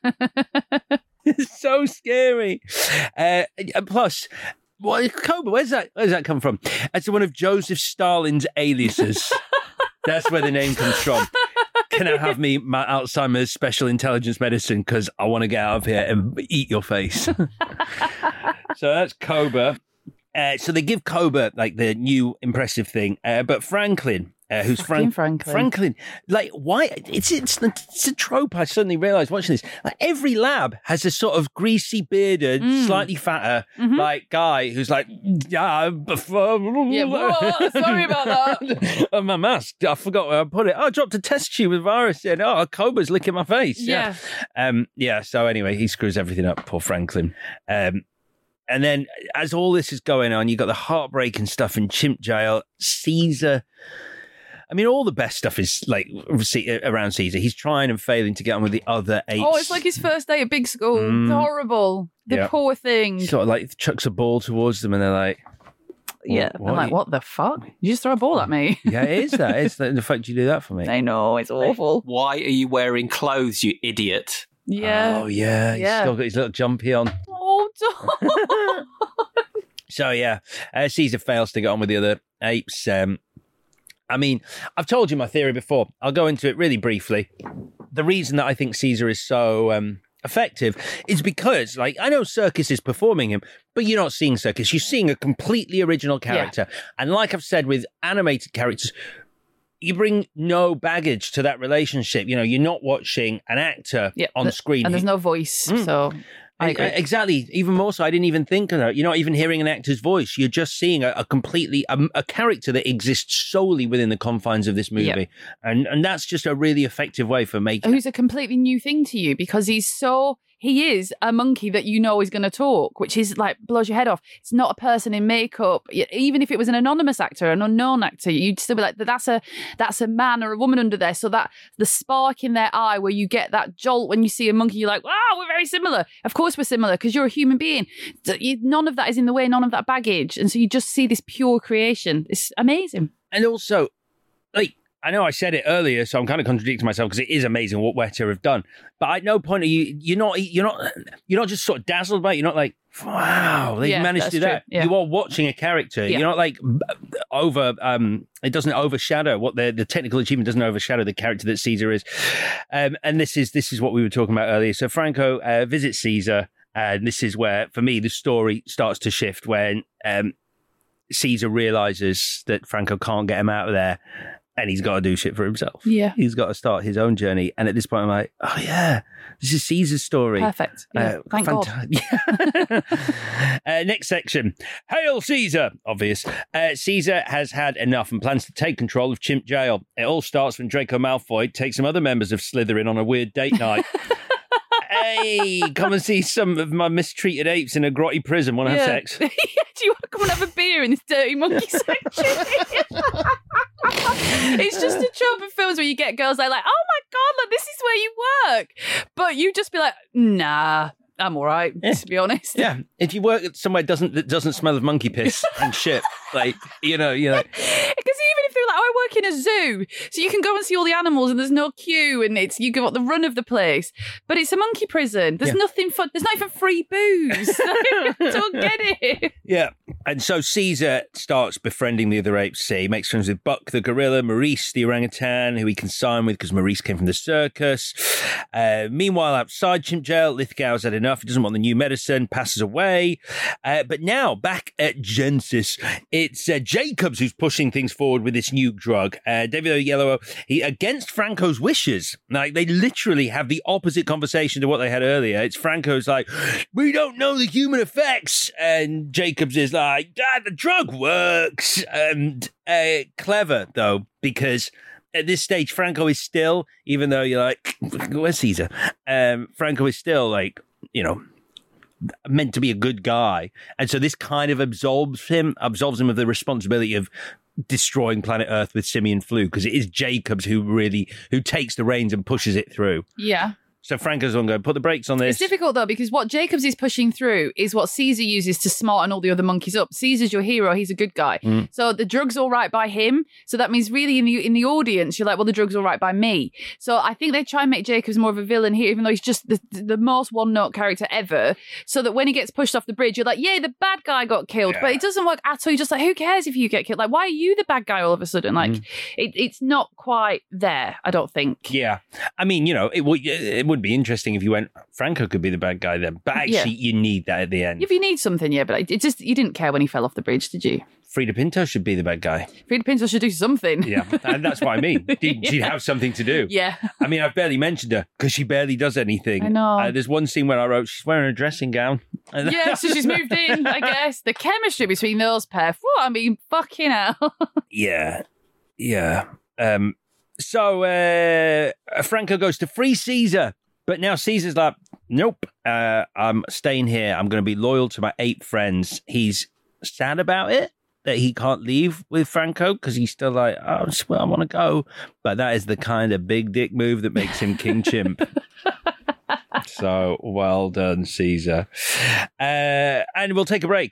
It's so scary. And plus... What, Koba, where's that come from? It's one of Joseph Stalin's aliases. That's where the name comes from. Can I have my Alzheimer's special intelligence medicine because I want to get out of here and eat your face? So that's Koba. So they give Koba like the new impressive thing, but Franklin, who's Franklin, like why? It's a trope. I suddenly realised watching this. Like every lab has this sort of greasy bearded, slightly fatter like guy who's like, sorry about that. Oh, my mask, I forgot where I put it. Oh, I dropped a test tube with virus in. Oh, Koba's licking my face. Yeah. So anyway, he screws everything up. Poor Franklin. And then as all this is going on, you got the heartbreaking stuff in chimp jail. Caesar. I mean, all the best stuff is like around Caesar. He's trying and failing to get on with the other apes. Oh, it's like his first day at big school. It's horrible. The poor thing. He sort of like chucks a ball towards them and they're like... Yeah, I'm like, what the fuck? You just throw a ball at me. Yeah, it is that. It's the fact you do that for me. I know, it's awful. Why are you wearing clothes, you idiot? Yeah. Oh, yeah. He's still got his little jumpy on. Oh, don't. So, yeah, Caesar fails to get on with the other apes. I mean, I've told you my theory before. I'll go into it really briefly. the reason that I think Caesar is so effective is because, like, I know Serkis is performing him, but you're not seeing Serkis. You're seeing a completely original character. Yeah. And like I've said with animated characters, you bring no baggage to that relationship. You know, you're not watching an actor on screen. And there's no voice, so... I agree. Exactly. Even more so, I didn't even think of that. You're not even hearing an actor's voice. You're just seeing a completely a character that exists solely within the confines of this movie. Yep. And that's just a really effective way for making... Who's a completely new thing to you because he is a monkey that you know is going to talk, which is like blows your head off. It's not a person in makeup. Even if it was an anonymous actor, an unknown actor, you'd still be like, that's a man or a woman under there. So that the spark in their eye where you get that jolt when you see a monkey, you're like, wow, we're very similar. Of course we're similar because you're a human being. None of that is in the way, none of that baggage. And so you just see this pure creation. It's amazing. And also, like, I know I said it earlier, so I'm kind of contradicting myself because it is amazing what Weta have done. But at no point are you're not just sort of dazzled by it. You're not like, wow, they've managed to do that. Yeah. You are watching a character. Yeah. You're not like it doesn't overshadow what the technical achievement doesn't overshadow the character that Caesar is. And this is what we were talking about earlier. So Franco visits Caesar, and this is where, for me, the story starts to shift when Caesar realizes that Franco can't get him out of there. And he's got to do shit for himself. Yeah. He's got to start his own journey. And at this point, I'm like, oh, yeah, this is Caesar's story. Perfect. Yeah. Thank God. Next section. Hail Caesar. Obvious. Caesar has had enough and plans to take control of Chimp Jail. It all starts when Draco Malfoy takes some other members of Slytherin on a weird date night. Hey, come and see some of my mistreated apes in a grotty prison. Want to have sex? Do you want to come and have a beer in this dirty monkey section? It's just a trope of films where you get girls like, oh my God, look, this is where you work. But you just be like, nah, I'm all right, to be honest. Yeah. If you work somewhere that doesn't smell of monkey piss and shit, like, you're like... Because even if they're like, I work in a zoo, so you can go and see all the animals and there's no queue and you give up the run of the place. But it's a monkey prison. There's nothing fun. There's not even free booze. Don't get it. Yeah. And so Caesar starts befriending the other apes. He makes friends with Buck the gorilla, Maurice the orangutan, who he can sign with because Maurice came from the circus. Meanwhile, outside Chimp Jail, Lithgow's had enough. He doesn't want the new medicine, passes away. But now, back at Genesis, it's Jacobs who's pushing things forward with this new drug. David Oyelowo, he against Franco's wishes. Like, they literally have the opposite conversation to what they had earlier. It's Franco's like, we don't know the human effects. And Jacobs is like, the drug works. And clever, though, because at this stage, Franco is still, even though you're like, where's Caesar? Franco is still like, meant to be a good guy. And so this kind of absolves him of the responsibility of destroying planet Earth with simian flu, because it is Jacobs who takes the reins and pushes it through. Yeah. So Franco's going to go, put the brakes on this. It's difficult, though, because what Jacobs is pushing through is what Caesar uses to smarten all the other monkeys up. Caesar's your hero. He's a good guy. Mm. So the drug's all right by him. So that means really in the audience, you're like, well, the drug's all right by me. So I think they try and make Jacobs more of a villain here, even though he's just the most one-note character ever. So that when he gets pushed off the bridge, you're like, yay, the bad guy got killed. Yeah. But it doesn't work at all. You're just like, who cares if you get killed? Like, why are you the bad guy all of a sudden? Like, it's not quite there, I don't think. Yeah. I mean, it would be interesting if you went, Franco could be the bad guy then. But actually, you need that at the end. If you need something, but it just, you didn't care when he fell off the bridge, did you? Frida Pinto should be the bad guy. Frida Pinto should do something. Yeah, and that's what I mean. She'd have something to do. Yeah. I mean, I've barely mentioned her because she barely does anything. I know. There's one scene where I wrote, she's wearing a dressing gown. Yeah, so she's moved in, I guess. The chemistry between those pair, fucking hell. Yeah. So Franco goes to free Caesar. But now Caesar's like, nope, I'm staying here. I'm going to be loyal to my ape friends. He's sad about it, that he can't leave with Franco because he's still like, I want to go. But that is the kind of big dick move that makes him King Chimp. So well done, Caesar. And we'll take a break.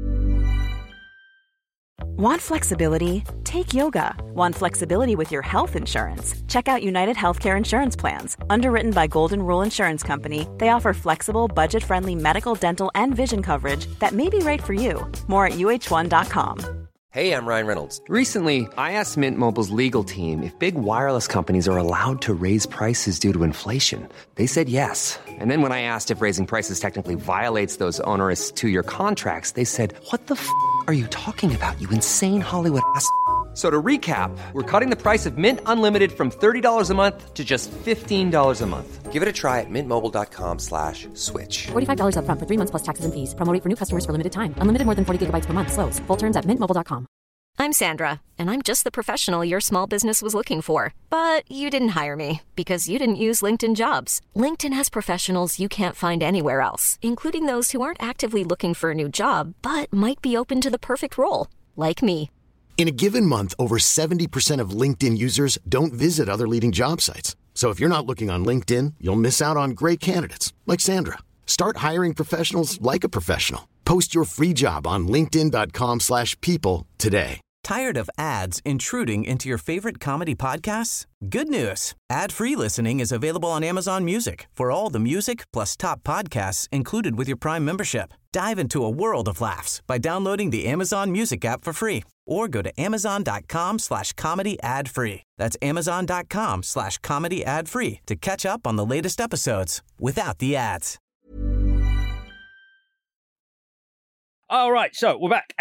Want flexibility? Take yoga. Want flexibility with your health insurance? Check out United Healthcare Insurance Plans. Underwritten by Golden Rule Insurance Company, they offer flexible, budget-friendly medical, dental, and vision coverage that may be right for you. More at UH1.com. Hey, I'm Ryan Reynolds. Recently, I asked Mint Mobile's legal team if big wireless companies are allowed to raise prices due to inflation. They said yes. And then when I asked if raising prices technically violates those onerous two-year contracts, they said, "What the f*** are you talking about, you insane Hollywood ass?" So to recap, we're cutting the price of Mint Unlimited from $30 a month to just $15 a month. Give it a try at mintmobile.com/switch. $45 up front for 3 months plus taxes and fees. Promo rate for new customers for limited time. Unlimited more than 40 gigabytes per month. Slows full terms at mintmobile.com. I'm Sandra, and I'm just the professional your small business was looking for. But you didn't hire me because you didn't use LinkedIn Jobs. LinkedIn has professionals you can't find anywhere else, including those who aren't actively looking for a new job, but might be open to the perfect role, like me. In a given month, over 70% of LinkedIn users don't visit other leading job sites. So if you're not looking on LinkedIn, you'll miss out on great candidates like Sandra. Start hiring professionals like a professional. Post your free job on linkedin.com/people today. Tired of ads intruding into your favorite comedy podcasts? Good news. Ad-free listening is available on Amazon Music for all the music plus top podcasts included with your Prime membership. Dive into a world of laughs by downloading the Amazon Music app for free or go to amazon.com/comedy ad-free. That's amazon.com/comedy ad-free to catch up on the latest episodes without the ads. All right, so we're back.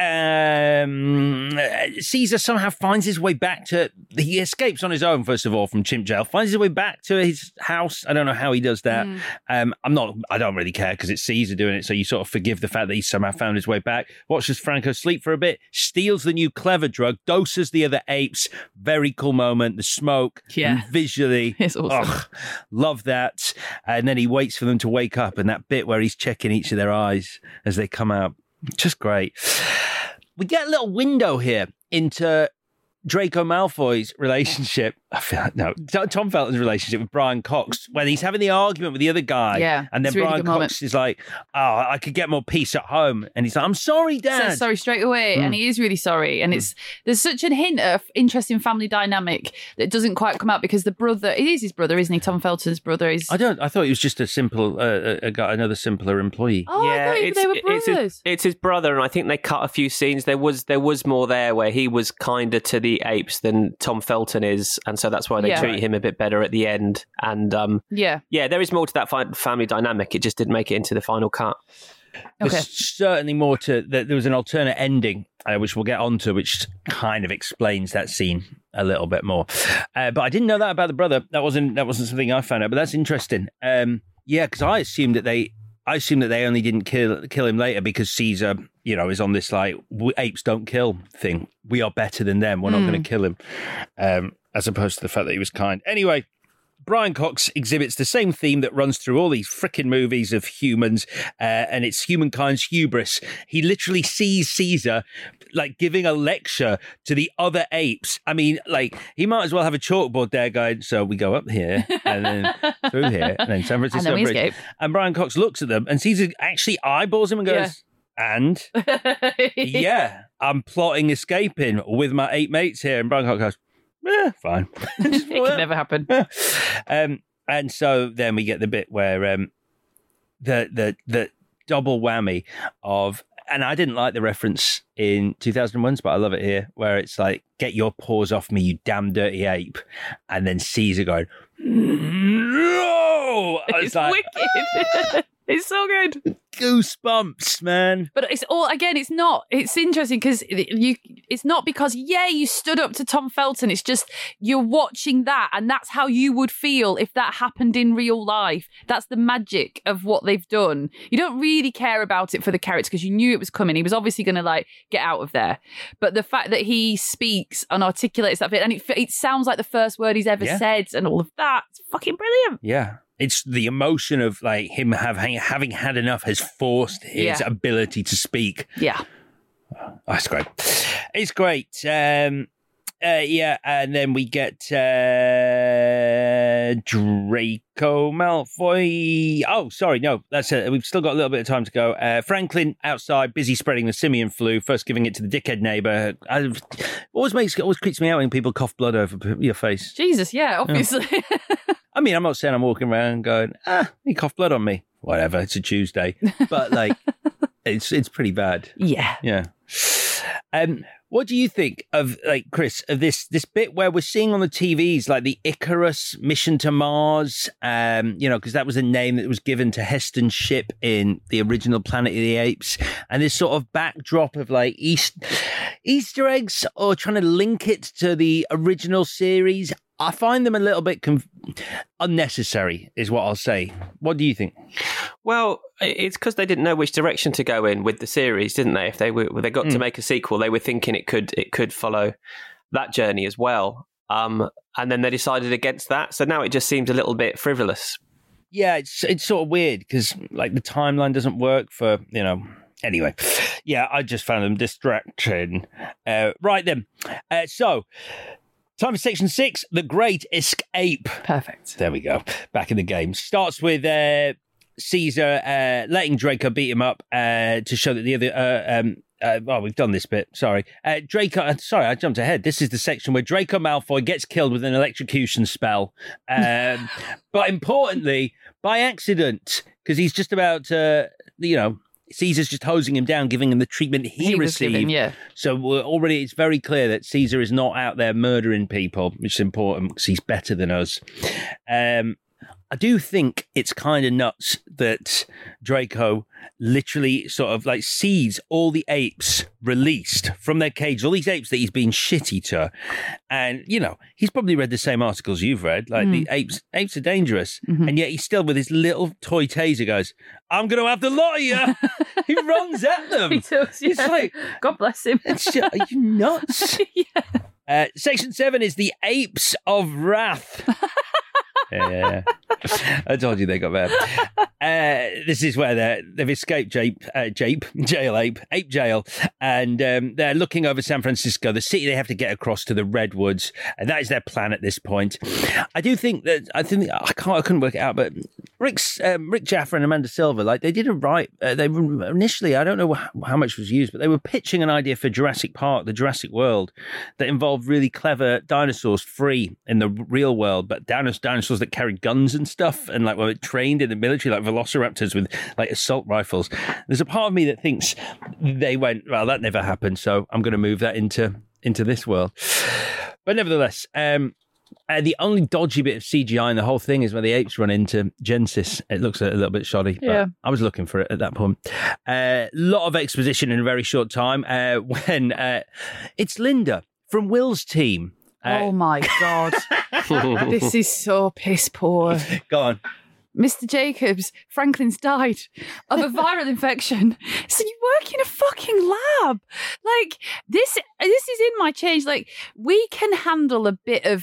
Caesar somehow finds his way back to... He escapes on his own, first of all, from Chimp Jail. Finds his way back to his house. I don't know how he does that. I don't really care because it's Caesar doing it, so you sort of forgive the fact that he somehow found his way back. Watches Franco sleep for a bit. Steals the new clever drug. Doses the other apes. Very cool moment. The smoke. Yeah. Visually. It's awesome. Love that. And then he waits for them to wake up, and that bit where he's checking each of their eyes as they come out. Just great. We get a little window here into Draco Malfoy's relationship. Tom Felton's relationship with Brian Cox, when he's having the argument with the other guy. Yeah, and then Brian Cox is like, "Oh, I could get more peace at home." And he's like, "I'm sorry, Dad." Says sorry straight away, and he is really sorry. And there's such a hint of interesting family dynamic that doesn't quite come out because the brother, it is his brother, isn't he? Tom Felton's brother is. I thought he was just a simple, another simpler employee. Oh, yeah, I thought they were brothers. It's his brother, and I think they cut a few scenes. There was more there where he was kinder to the apes than Tom Felton is, and so that's why they treat him a bit better at the end. And there is more to that family dynamic. It just didn't make it into the final cut. There's certainly more to that. There was an alternate ending, which we'll get onto, which kind of explains that scene a little bit more. But I didn't know that about the brother. That wasn't something I found out. But that's interesting. Because I assumed that they only didn't kill him later because Caesar, is on this like apes don't kill thing. We are better than them. We're not going to kill him, as opposed to the fact that he was kind. Anyway, Brian Cox exhibits the same theme that runs through all these frickin' movies of humans, and it's humankind's hubris. He literally sees Caesar like giving a lecture to the other apes. I mean, like, he might as well have a chalkboard there going, so we go up here and then through here and then San Francisco and then Bridge. And Brian Cox looks at them and Caesar actually eyeballs him and goes, and I'm plotting escaping with my 8 mates here. And Brian Cox goes, fine. It could never happen. And so then we get the bit where the double whammy of, and I didn't like the reference in 2001, but I love it here, where it's like, "Get your paws off me, you damn dirty ape," and then Caesar going, "No!" It's like, wicked. It's so good. Goosebumps, man. But it's all, again, it's not, it's interesting because it's not because, you stood up to Tom Felton. It's just, you're watching that and that's how you would feel if that happened in real life. That's the magic of what they've done. You don't really care about it for the character because you knew it was coming. He was obviously going to like get out of there. But the fact that he speaks and articulates that bit, and it sounds like the first word he's ever said and all of that, it's fucking brilliant. Yeah. It's the emotion of like him having had enough has forced his ability to speak. Yeah. Oh, that's great. It's great. And then we get Draco Malfoy. Oh, sorry, no, that's it. We've still got a little bit of time to go. Franklin outside, busy spreading the simian flu, first giving it to the dickhead neighbour. Always creeps me out when people cough blood over your face. Jesus, yeah, obviously. I mean, I'm not saying I'm walking around going, he coughed blood on me. Whatever, it's a Tuesday. But, like, it's pretty bad. Yeah. Yeah. What do you think of, like, Chris, of this bit where we're seeing on the TVs, like the Icarus mission to Mars, because that was a name that was given to Heston's ship in the original Planet of the Apes, and this sort of backdrop of like Easter eggs or trying to link it to the original series. I find them a little bit unnecessary, is what I'll say. What do you think? Well, it's because they didn't know which direction to go in with the series, didn't they? If they got to make a sequel, they were thinking it could follow that journey as well. And then they decided against that. So now it just seems a little bit frivolous. Yeah, it's sort of weird because like the timeline doesn't work for, Anyway, yeah, I just found them distracting. Right then. So time for section 6, The Great Escape. Perfect. There we go. Back in the game. Starts with Caesar letting Draco beat him up to show that the other... we've done this bit. Sorry. Draco... Sorry, I jumped ahead. This is the section where Draco Malfoy gets killed with an electrocution spell. But importantly, by accident, because he's just about to, Caesar's just hosing him down, giving him the treatment he received. Giving, yeah. So already it's very clear that Caesar is not out there murdering people, which is important because he's better than us. I do think it's kind of nuts that Draco literally sort of like sees all the apes released from their cage, all these apes that he's been shitty to. And, he's probably read the same articles you've read, like the apes are dangerous. Mm-hmm. And yet he's still with his little toy taser goes, I'm going to have the lot of you. He runs at them. He does, yeah. It's like, God bless him. Are you nuts? Yeah. Section 7 is the Apes of Wrath. Yeah. I told you they got bad. This is where they've escaped ape jail, and they're looking over San Francisco, the city they have to get across to the Redwoods, and that is their plan at this point. I couldn't work it out, but Rick Jaffa and Amanda Silver, like they didn't write. They were initially, I don't know how much was used, but they were pitching an idea for Jurassic Park, the Jurassic World, that involved really clever dinosaurs free in the real world, but dinosaurs that carried guns and stuff, and like were trained in the military, like velociraptors with like assault rifles. There's a part of me that thinks they went, well, that never happened, so I'm going to move that into this world. But nevertheless, the only dodgy bit of CGI in the whole thing is when the apes run into Genesis. It looks a little bit shoddy, but I was looking for it at that point. A lot of exposition in a very short time when it's Linda from Will's team. Oh my God. This is so piss poor. Go on. Mr. Jacobs, Franklin's died of a viral infection. So you work in a fucking lab. Like, this is in my change. Like, we can handle a bit of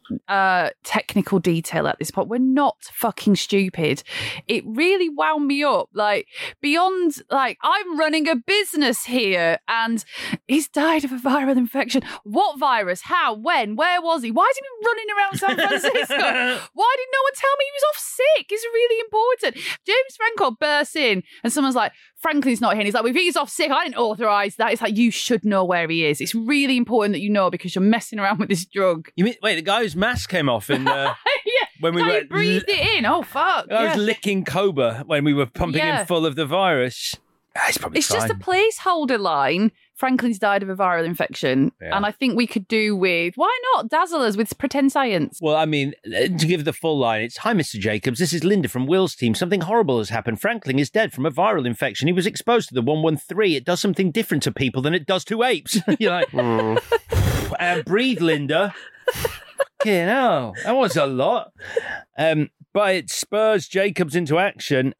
technical detail at this point. We're not fucking stupid. It really wound me up. Like, beyond, like, I'm running a business here and he's died of a viral infection. What virus? How? When? Where was he? Why has he been running around San Francisco? Why did no one tell me he was off sick? It's really important. James Franco bursts in and someone's like, Franklin's not here. And he's like, well, if he's off sick, I didn't authorise that. It's like, you should know where he is. It's really important that you know because you're messing around with this drug. You mean, wait, the guy whose mask came off in when we were breathed it in. Oh, fuck. I was licking Cobra when we were pumping him full of the virus. It's probably It's fine. just a placeholder line. Franklin's died of a viral infection. Yeah. And I think we could do with, why not dazzle us with pretend science? Well, I mean, to give the full line, it's, hi, Mr. Jacobs, this is Linda from Will's team. Something horrible has happened. Franklin is dead from a viral infection. He was exposed to the 113. It does something different to people than it does to apes. You're like, breathe, Linda. Fucking hell, that was a lot. But it spurs Jacobs into action.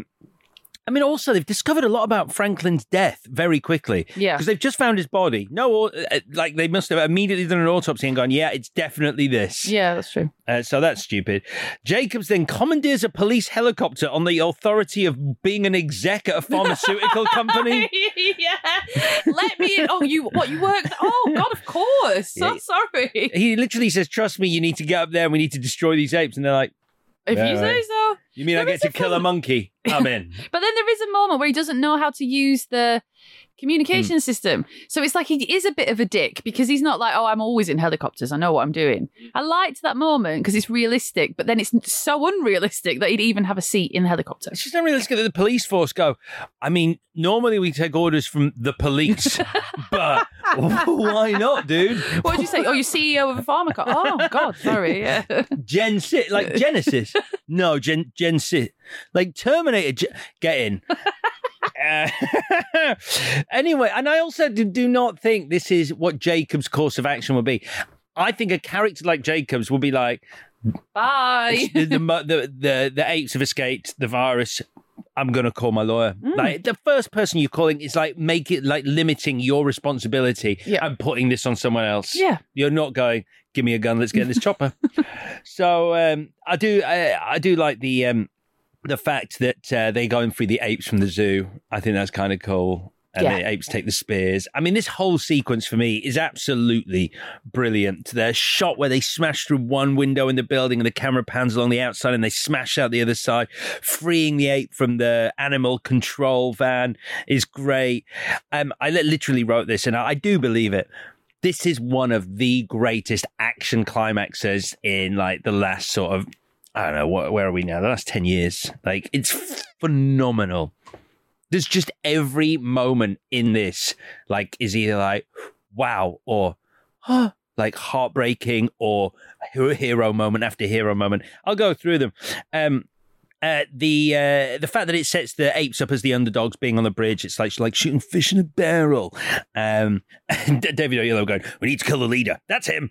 I mean, also, they've discovered a lot about Franklin's death very quickly. Yeah. Because they've just found his body. They must have immediately done an autopsy and gone, yeah, it's definitely this. Yeah, that's true. So that's stupid. Jacobs then commandeers a police helicopter on the authority of being an exec at a pharmaceutical company. Yeah. Let me in. Oh, you worked? Oh, God, of course. So sorry. He literally says, trust me, you need to get up there and we need to destroy these apes. And they're like, if you say so. You mean I get to kill a monkey? I'm in. But then there is a moment where he doesn't know how to use the communication system. So it's like he is a bit of a dick because he's not like, oh, I'm always in helicopters. I know what I'm doing. I liked that moment because it's realistic, but then it's so unrealistic that he'd even have a seat in the helicopter. It's just unrealistic that the police force go, I mean, normally we take orders from the police, but why not, dude? What did you say? Oh, you're CEO of a pharma car. Oh, God, sorry. Yeah. Genesis, like Genesis. No, Genesis. Like Terminator, get in. Anyway, and I also do not think this is what Jacob's course of action would be. I think a character like Jacob's would be like, bye. The apes have escaped the virus. I'm going to call my lawyer. Like the first person you're calling is like make it like limiting your responsibility and putting this on someone else. Yeah, you're not going, give me a gun, let's get in this chopper. So I do like the fact that they're going through the apes from the zoo. I think that's kind of cool. And the apes take the spears. I mean, this whole sequence for me is absolutely brilliant. The shot where they smash through one window in the building and the camera pans along the outside and they smash out the other side, freeing the ape from the animal control van is great. I literally wrote this and I do believe it. This is one of the greatest action climaxes in like the last sort of, I don't know, where are we now? The last 10 years. Like, it's phenomenal. There's just every moment in this, like, is either like, wow, or like heartbreaking, or hero moment after hero moment. I'll go through them. The fact that it sets the apes up as the underdogs being on the bridge, it's like shooting fish in a barrel. And David Oyelowo going, we need to kill the leader. That's him.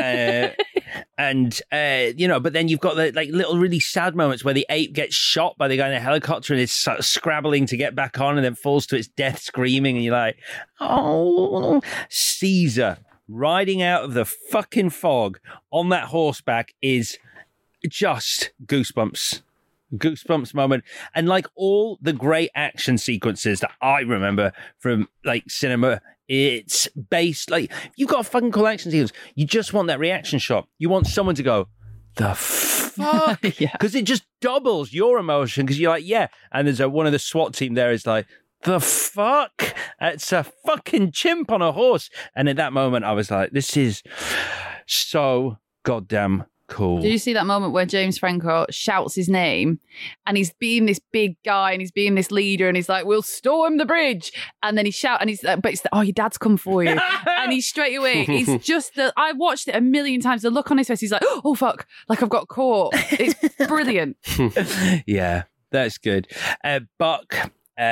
But then you've got the like little really sad moments where the ape gets shot by the guy in a helicopter and it's sort of scrabbling to get back on and then falls to its death screaming. And you're like, oh, Caesar riding out of the fucking fog on that horseback is just goosebumps moment. And like all the great action sequences that I remember from like cinema, it's based like you've got a fucking cool action sequence. You just want that reaction shot. You want someone to go, the fuck? Because it just doubles your emotion because you're like, yeah. And there's one of the SWAT team there is like, the fuck? It's a fucking chimp on a horse. And at that moment, I was like, this is so goddamn cool. Did you see that moment where James Franco shouts his name and he's being this big guy and he's being this leader and he's like, we'll storm the bridge. And then he shouts and he's like, but it's your dad's come for you. And he's straight away, it's just that I watched it a million times. The look on his face, he's like, oh, fuck, like I've got caught. It's brilliant. Yeah, that's good. Buck,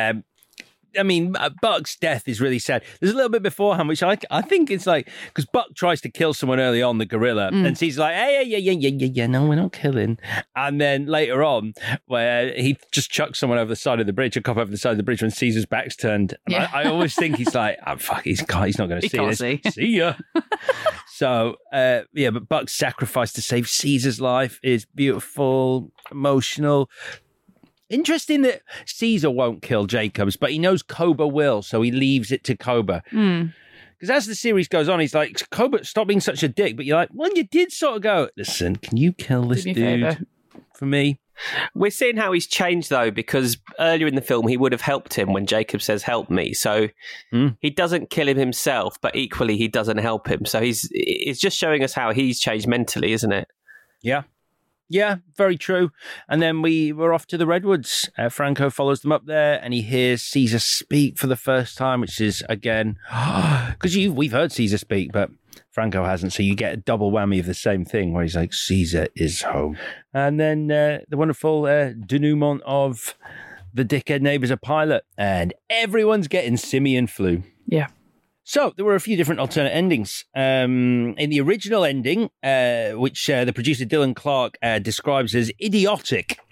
Buck's death is really sad. There's a little bit beforehand, which I think it's like, because Buck tries to kill someone early on, the gorilla, and he's like, yeah, no, we're not killing. And then later on, where he just chucks someone over the side of the bridge, a cop over the side of the bridge when Caesar's back's turned. And I always think he's like, oh, fuck, he's not going to see this. See ya. So, but Buck's sacrifice to save Caesar's life is beautiful, emotional. Interesting that Caesar won't kill Jacobs, but he knows Koba will, so he leaves it to Koba. Because as the series goes on, he's like, Koba, stop being such a dick. But you're like, well, you did sort of go, listen, can you kill this dude for me? We're seeing how he's changed, though, because earlier in the film, he would have helped him when Jacob says, help me. So he doesn't kill him himself, but equally, he doesn't help him. So it's just showing us how he's changed mentally, isn't it? Yeah. Yeah, very true. And then we're off to the Redwoods. Franco follows them up there and he hears Caesar speak for the first time, which is, again, because we've heard Caesar speak, but Franco hasn't. So you get a double whammy of the same thing where he's like, Caesar is home. And then the wonderful denouement of the dickhead neighbor's a pilot and everyone's getting simian flu. Yeah. So there were a few different alternate endings. In the original ending, which the producer Dylan Clark describes as idiotic,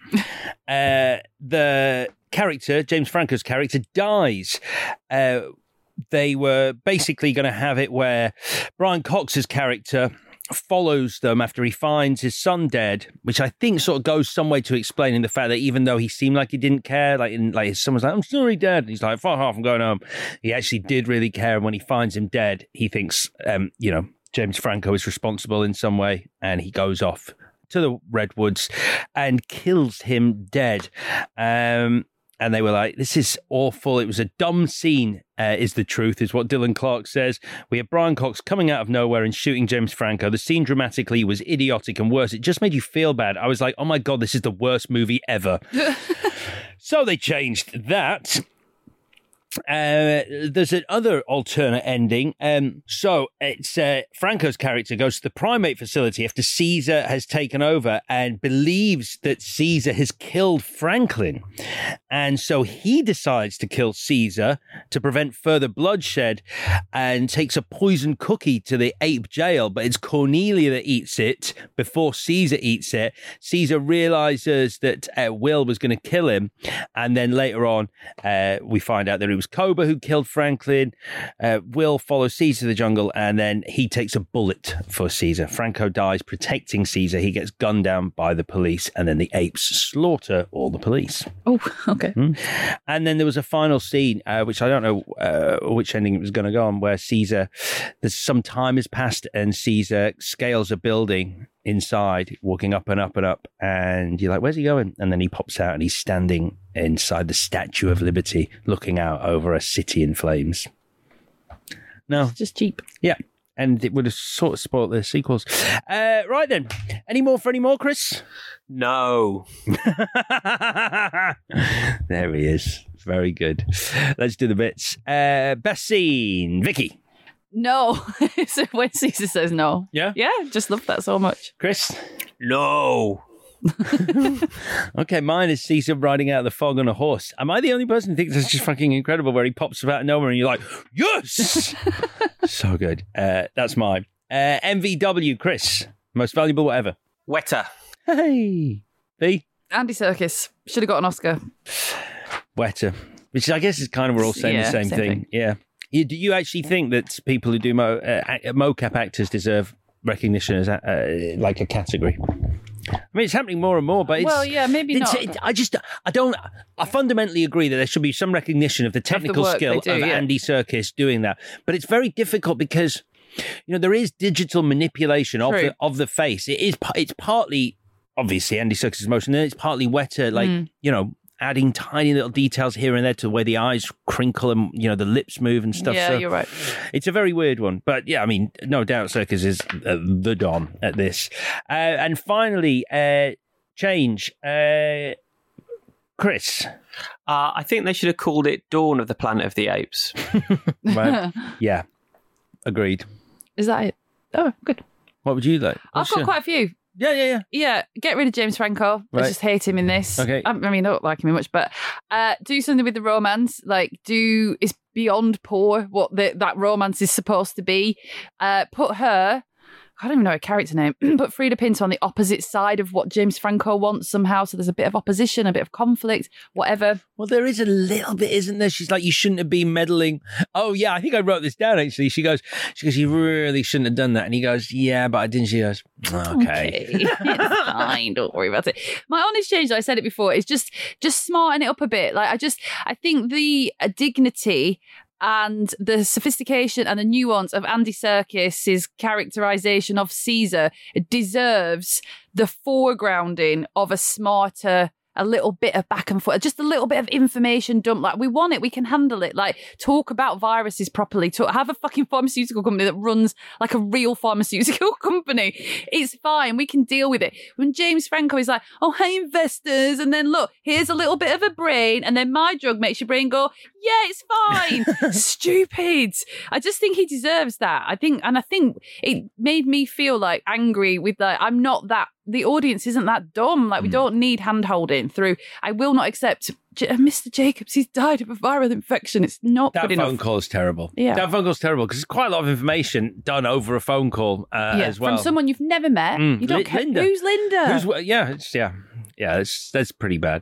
the character, James Franco's character, dies. They were basically going to have it where Brian Cox's character follows them after he finds his son dead, which I think sort of goes some way to explaining the fact that even though he seemed like he didn't care, his son was like, I'm sorry, Dad. And he's like, fuck off, I'm going home. He actually did really care. And when he finds him dead, he thinks, James Franco is responsible in some way. And he goes off to the Redwoods and kills him dead. And they were like, this is awful. It was a dumb scene, is the truth, is what Dylan Clark says. We had Brian Cox coming out of nowhere and shooting James Franco. The scene dramatically was idiotic and worse. It just made you feel bad. I was like, oh my God, this is the worst movie ever. So they changed that. There's another alternate ending. So it's Franco's character goes to the primate facility after Caesar has taken over and believes that Caesar has killed Franklin. And so he decides to kill Caesar to prevent further bloodshed and takes a poisoned cookie to the ape jail. But it's Cornelia that eats it before Caesar eats it. Caesar realizes that Will was going to kill him. And then later on, we find out that it was Koba who killed Franklin. Will follows Caesar to the jungle, and then he takes a bullet for Caesar. Franco dies protecting Caesar. He gets gunned down by the police, and then the apes slaughter all the police. Oh, okay. And then there was a final scene, which I don't know which ending it was going to go on, where Caesar, there's some time has passed, and Caesar scales a building inside, walking up and up and up, and you're like, where's he going? And then he pops out and he's standing inside the Statue of Liberty, looking out over a city in flames. No. It's just cheap. Yeah. And it would have sort of spoiled the sequels. Right then. Any more, Chris? No. There he is. Very good. Let's do the bits. Best scene, Vicky. No. So when Caesar says no. Yeah? Yeah, just love that so much. Chris? No. Okay, mine is Caesar riding out of the fog on a horse. Am I the only person who thinks that's just fucking incredible, where he pops up out of nowhere and you're like, yes! So good. That's mine. MVW, Chris. Most valuable whatever. Wetter. Hey. V? Andy Serkis. Should have got an Oscar. Wetter. Which I guess is kind of, we're all saying the same thing. Yeah. Do you actually think that people who do mocap actors deserve recognition as like a category? I mean, it's happening more and more, but it's... Well, yeah, maybe not. I fundamentally agree that there should be some recognition of the technical skill of Andy Serkis doing that. But it's very difficult because, you know, there is digital manipulation of the face. It's partly, obviously, Andy Serkis' motion, and it's partly Wetter, like, you know, adding tiny little details here and there to where the eyes crinkle and, you know, the lips move and stuff. Yeah, so you're right. It's a very weird one. But yeah, I mean, no doubt Serkis is the Don at this. And finally, change. Chris? I think they should have called it Dawn of the Planet of the Apes. Right. Yeah. Agreed. Is that it? Oh, good. What would you like? I've got quite a few. Yeah, get rid of James Franco. Right. I just hate him in this. Okay. I mean, I don't like him much, but do something with the romance. Like, it's beyond poor what that romance is supposed to be. Put her, I don't even know her character name, put Frida Pinto on the opposite side of what James Franco wants somehow. So there's a bit of opposition, a bit of conflict, whatever. Well, there is a little bit, isn't there? She's like, you shouldn't have been meddling. Oh, yeah, I think I wrote this down, actually. She goes, you really shouldn't have done that. And he goes, yeah, but I didn't. She goes, okay. It's fine. Don't worry about it. My honest change, I said it before, is just smarten it up a bit. Like, I think the dignity and the sophistication and the nuance of Andy Serkis's characterization of Caesar deserves the foregrounding of a smarter, a little bit of back and forth, just a little bit of information dump. Like, we want it, we can handle it. Like, talk about viruses properly. Have a fucking pharmaceutical company that runs like a real pharmaceutical company. It's fine, we can deal with it. When James Franco is like, oh, hey, investors, and then look, here's a little bit of a brain, and then my drug makes your brain go, yeah, it's fine. Stupid. I just think he deserves that. I think it made me feel like angry with I'm not that. The audience isn't that dumb. Like, we don't need hand-holding through. I will not accept Mr. Jacobs, he's died of a viral infection. It's not good enough. That phone call is terrible. Yeah. That phone call is terrible because it's quite a lot of information done over a phone call as well. From someone you've never met. You don't care. Linda. Who's Linda? That's pretty bad.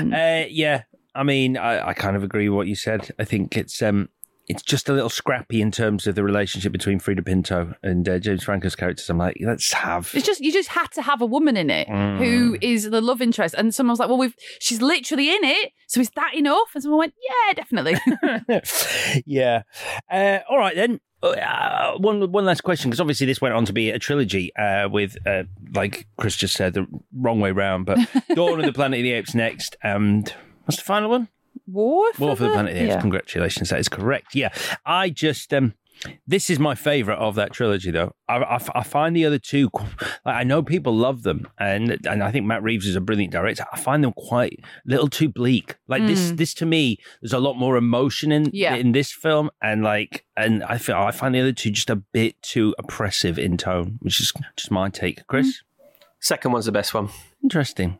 I mean, I kind of agree with what you said. I think it's just a little scrappy in terms of the relationship between Frida Pinto and James Franco's characters. I'm like, let's have... You just had to have a woman in it who is the love interest. And someone was like, well, she's literally in it, so is that enough? And someone went, yeah, definitely. Yeah. All right, then. One last question, because obviously this went on to be a trilogy with, like Chris just said, the wrong way round, but Dawn of the Planet of the Apes next. And what's the final one? War for the Planet of the Apes. Yeah. Congratulations, that is correct. Yeah, I just this is my favourite of that trilogy, though. I find the other two. I know people love them, and I think Matt Reeves is a brilliant director. I find them quite a little too bleak. Like this to me, there's a lot more emotion in this film, and I find the other two just a bit too oppressive in tone, which is just my take. Chris, second one's the best one. Interesting.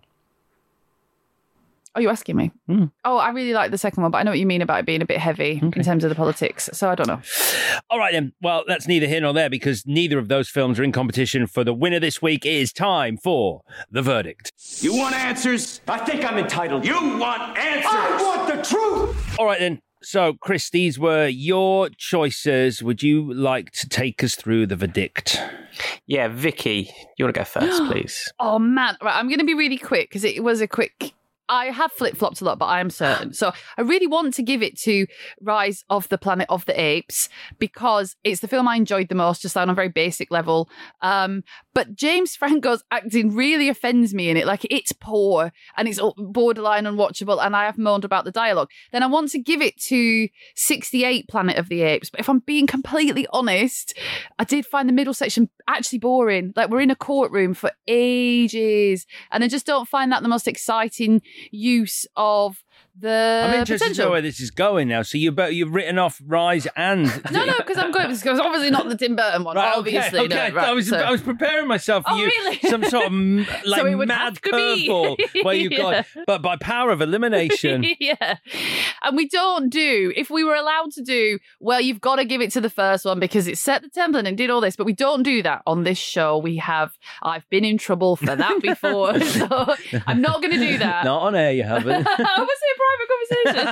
Oh, you're asking me? Oh, I really like the second one, but I know what you mean about it being a bit heavy in terms of the politics, so I don't know. All right, then. Well, that's neither here nor there because neither of those films are in competition for the winner this week. It is time for the verdict. You want answers? I think I'm entitled. You want answers? I want the truth! All right, then. So, Chris, these were your choices. Would you like to take us through the verdict? Yeah, Vicky, you want to go first, please? Oh, man. Right, I'm going to be really quick because it was a quick... I have flip-flopped a lot, but I am certain. So I really want to give it to Rise of the Planet of the Apes because it's the film I enjoyed the most, just on a very basic level. But James Franco's acting really offends me in it. Like, it's poor and it's borderline unwatchable, and I have moaned about the dialogue. Then I want to give it to 68 Planet of the Apes. But if I'm being completely honest, I did find the middle section actually boring. Like, we're in a courtroom for ages, and I just don't find that the most exciting use of the I'm interested potential. to know where this is going now. So you've written off Rise and... No, because I'm going... Because obviously not the Tim Burton one, right, obviously. Okay. No, right, I was preparing myself for you. Really? Some sort of So it would mad have to be. curveball where you got... But by power of elimination... Yeah. And we don't do... If we were allowed to do, well, you've got to give it to the first one because it set the template and did all this, but we don't do that on this show. I've been in trouble for that before, so I'm not going to do that. Not on air, you haven't. Was it a private conversation?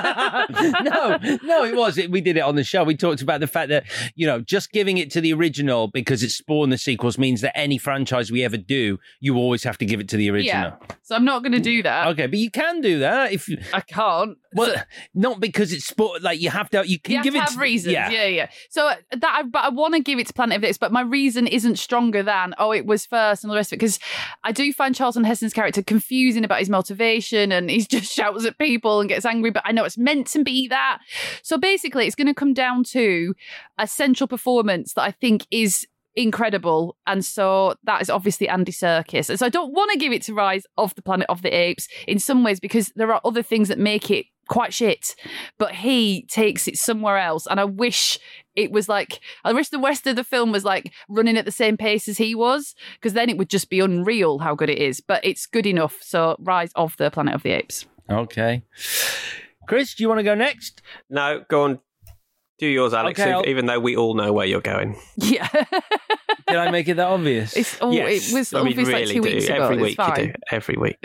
No, it was. We did it on the show. We talked about the fact that, just giving it to the original because it spawned the sequels means that any franchise we ever do, you always have to give it to the original. Yeah. So I'm not going to do that. Okay, but you can do that if I can't. Well, not because it's sport. Like you have to. You can give it. Have reasons. Yeah. So but I want to give it to Planet of the Apes, but my reason isn't stronger than it was first and all the rest of it, because I do find Charlton Heston's character confusing about his motivation, and he just shouts at people and gets angry. But I know it's meant to be that. So basically, it's going to come down to a central performance that I think is incredible, and so that is obviously Andy Serkis. And so I don't want to give it to Rise of the Planet of the Apes in some ways because there are other things that make it quite shit, but he takes it somewhere else, and I wish the rest of the film was like running at the same pace as he was, because then it would just be unreal how good it is, but it's good enough. So Rise of the Planet of the Apes. Okay. Chris, do you want to go next? No, go on. Do yours, Alex, Okay, even though we all know where you're going. Yeah. Did I make it that obvious? Yes, it was obvious really like 2 weeks ago. Every It's week fine. you do. Every week.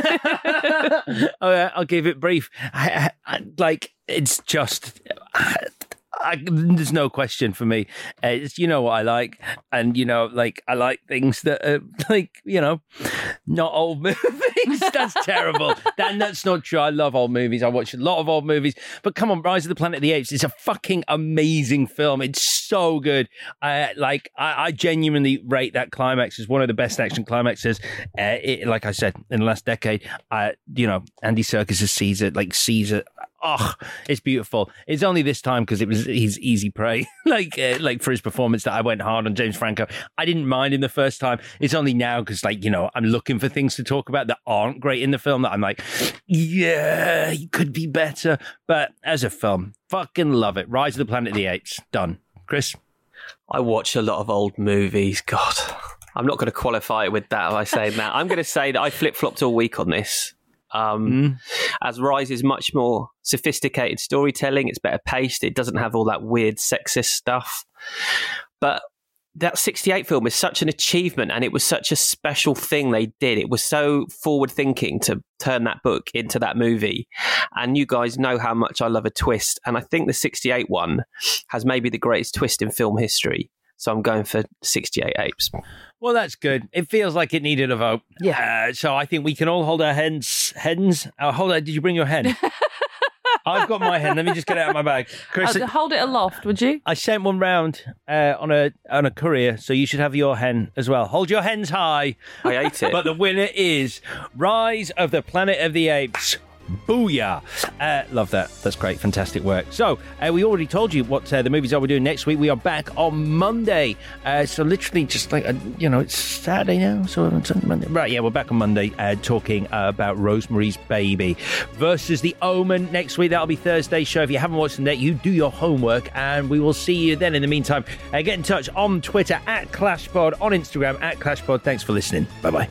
I'll give it brief. It's just... there's no question for me. It's, what I like, and I like things that are not old movies. That's terrible. That's not true. I love old movies. I watch a lot of old movies. But come on, Rise of the Planet of the Apes is a fucking amazing film. It's so good. I genuinely rate that climax as one of the best action climaxes. Like I said, in the last decade. Andy Serkis as Caesar. Oh, it's beautiful. It's only this time because he's easy prey, for his performance that I went hard on James Franco. I didn't mind him the first time. It's only now because, I'm looking for things to talk about that aren't great in the film that I'm like, yeah, he could be better. But as a film, fucking love it. Rise of the Planet of the Apes. Done. Chris? I watch a lot of old movies. God, I'm not going to qualify it with that by saying that. I'm going to say that I flip-flopped all week on this. As Rise is much more sophisticated storytelling, it's better paced, it doesn't have all that weird sexist stuff. But that 68 film is such an achievement, and it was such a special thing they did. It was so forward thinking to turn that book into that movie. And you guys know how much I love a twist. And I think the 68 one has maybe the greatest twist in film history. So I'm going for 68 Apes. Well, that's good. It feels like it needed a vote. Yeah. So I think we can all hold our hens. Hold on. Did you bring your hen? I've got my hen. Let me just get it out of my bag. Chris, hold it aloft, would you? I sent one round on a courier, so you should have your hen as well. Hold your hens high. I ate it. But the winner is Rise of the Planet of the Apes. Booyah. Love that. That's great. Fantastic work. So, we already told you what the movies are we're doing next week. We are back on Monday. So literally just like, it's Saturday now. So it's Monday. Right, yeah, we're back on Monday talking about Rosemary's Baby versus The Omen next week. That'll be Thursday's show. If you haven't watched them yet, you do your homework and we will see you then. In the meantime, get in touch on Twitter at ClashPod, on Instagram at ClashPod. Thanks for listening. Bye-bye.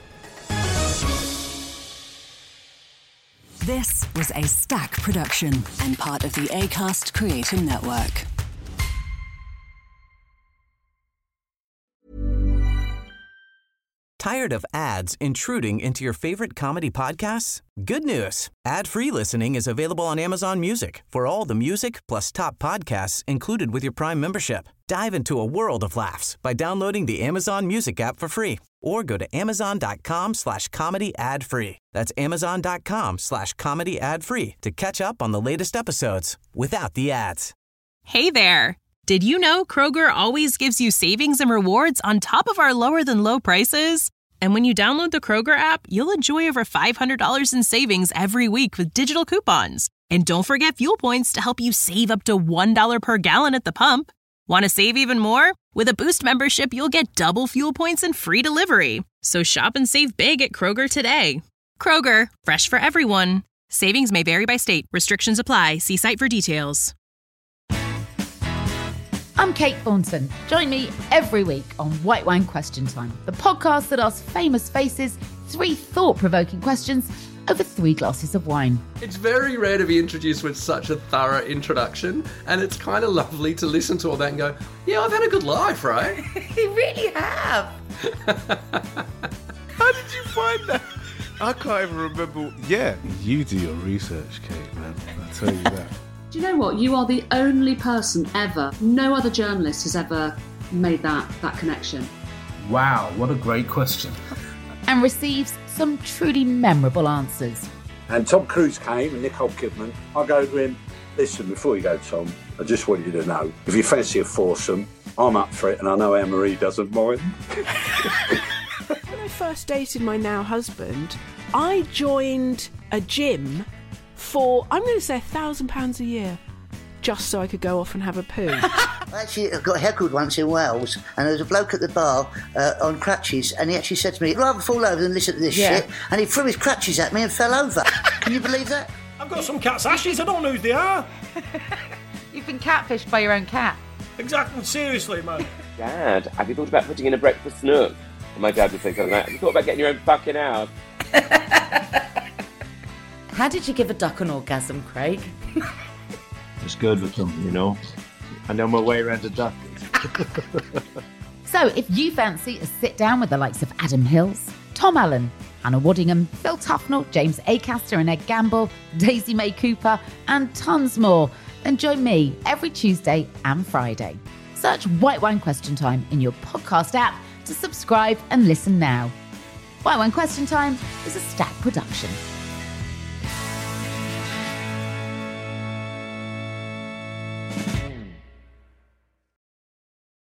This was a Stack production and part of the Acast Creative Network. Tired of ads intruding into your favorite comedy podcasts? Good news. Ad-free listening is available on Amazon Music for all the music plus top podcasts included with your Prime membership. Dive into a world of laughs by downloading the Amazon Music app for free or go to amazon.com/comedy ad-free. That's amazon.com/comedy ad-free to catch up on the latest episodes without the ads. Hey there. Did you know Kroger always gives you savings and rewards on top of our lower than low prices? And when you download the Kroger app, you'll enjoy over $500 in savings every week with digital coupons. And don't forget fuel points to help you save up to $1 per gallon at the pump. Want to save even more? With a Boost membership, you'll get double fuel points and free delivery. So shop and save big at Kroger today. Kroger, fresh for everyone. Savings may vary by state. Restrictions apply. See site for details. I'm Kate Thornton. Join me every week on White Wine Question Time, the podcast that asks famous faces 3 thought-provoking questions over 3 glasses of wine. It's very rare to be introduced with such a thorough introduction, and it's kind of lovely to listen to all that and go, yeah, I've had a good life, right? You really have. How did you find that? I can't even remember. Yeah, you do your research, Kate, man. I'll tell you that. Do you know what? You are the only person ever, no other journalist has ever made that connection. Wow, what a great question. And receives some truly memorable answers. And Tom Cruise came and Nicole Kidman. I go to him, listen, before you go, Tom, I just want you to know, if you fancy a foursome, I'm up for it and I know Anne-Marie doesn't mind. When I first dated my now husband, I joined a gym for, I'm going to say £1,000 a year, just so I could go off and have a poo. I actually got heckled once in Wales, and there was a bloke at the bar on crutches, and he actually said to me, I'd rather fall over than listen to this shit, and he threw his crutches at me and fell over. Can you believe that? I've got some cat's ashes, I don't know who they are. You've been catfished by your own cat. Exactly, seriously, man. Dad, have you thought about putting in a breakfast nook? And my dad would say something like, have you thought about getting your own fucking house? How did you give a duck an orgasm, Craig? It's good with them, you know. I know my way around a duck. So if you fancy a sit down with the likes of Adam Hills, Tom Allen, Anna Waddingham, Phil Tufnell, James Acaster and Ed Gamble, Daisy May Cooper, and tons more, then join me every Tuesday and Friday. Search White Wine Question Time in your podcast app to subscribe and listen now. White Wine Question Time is a Stack production.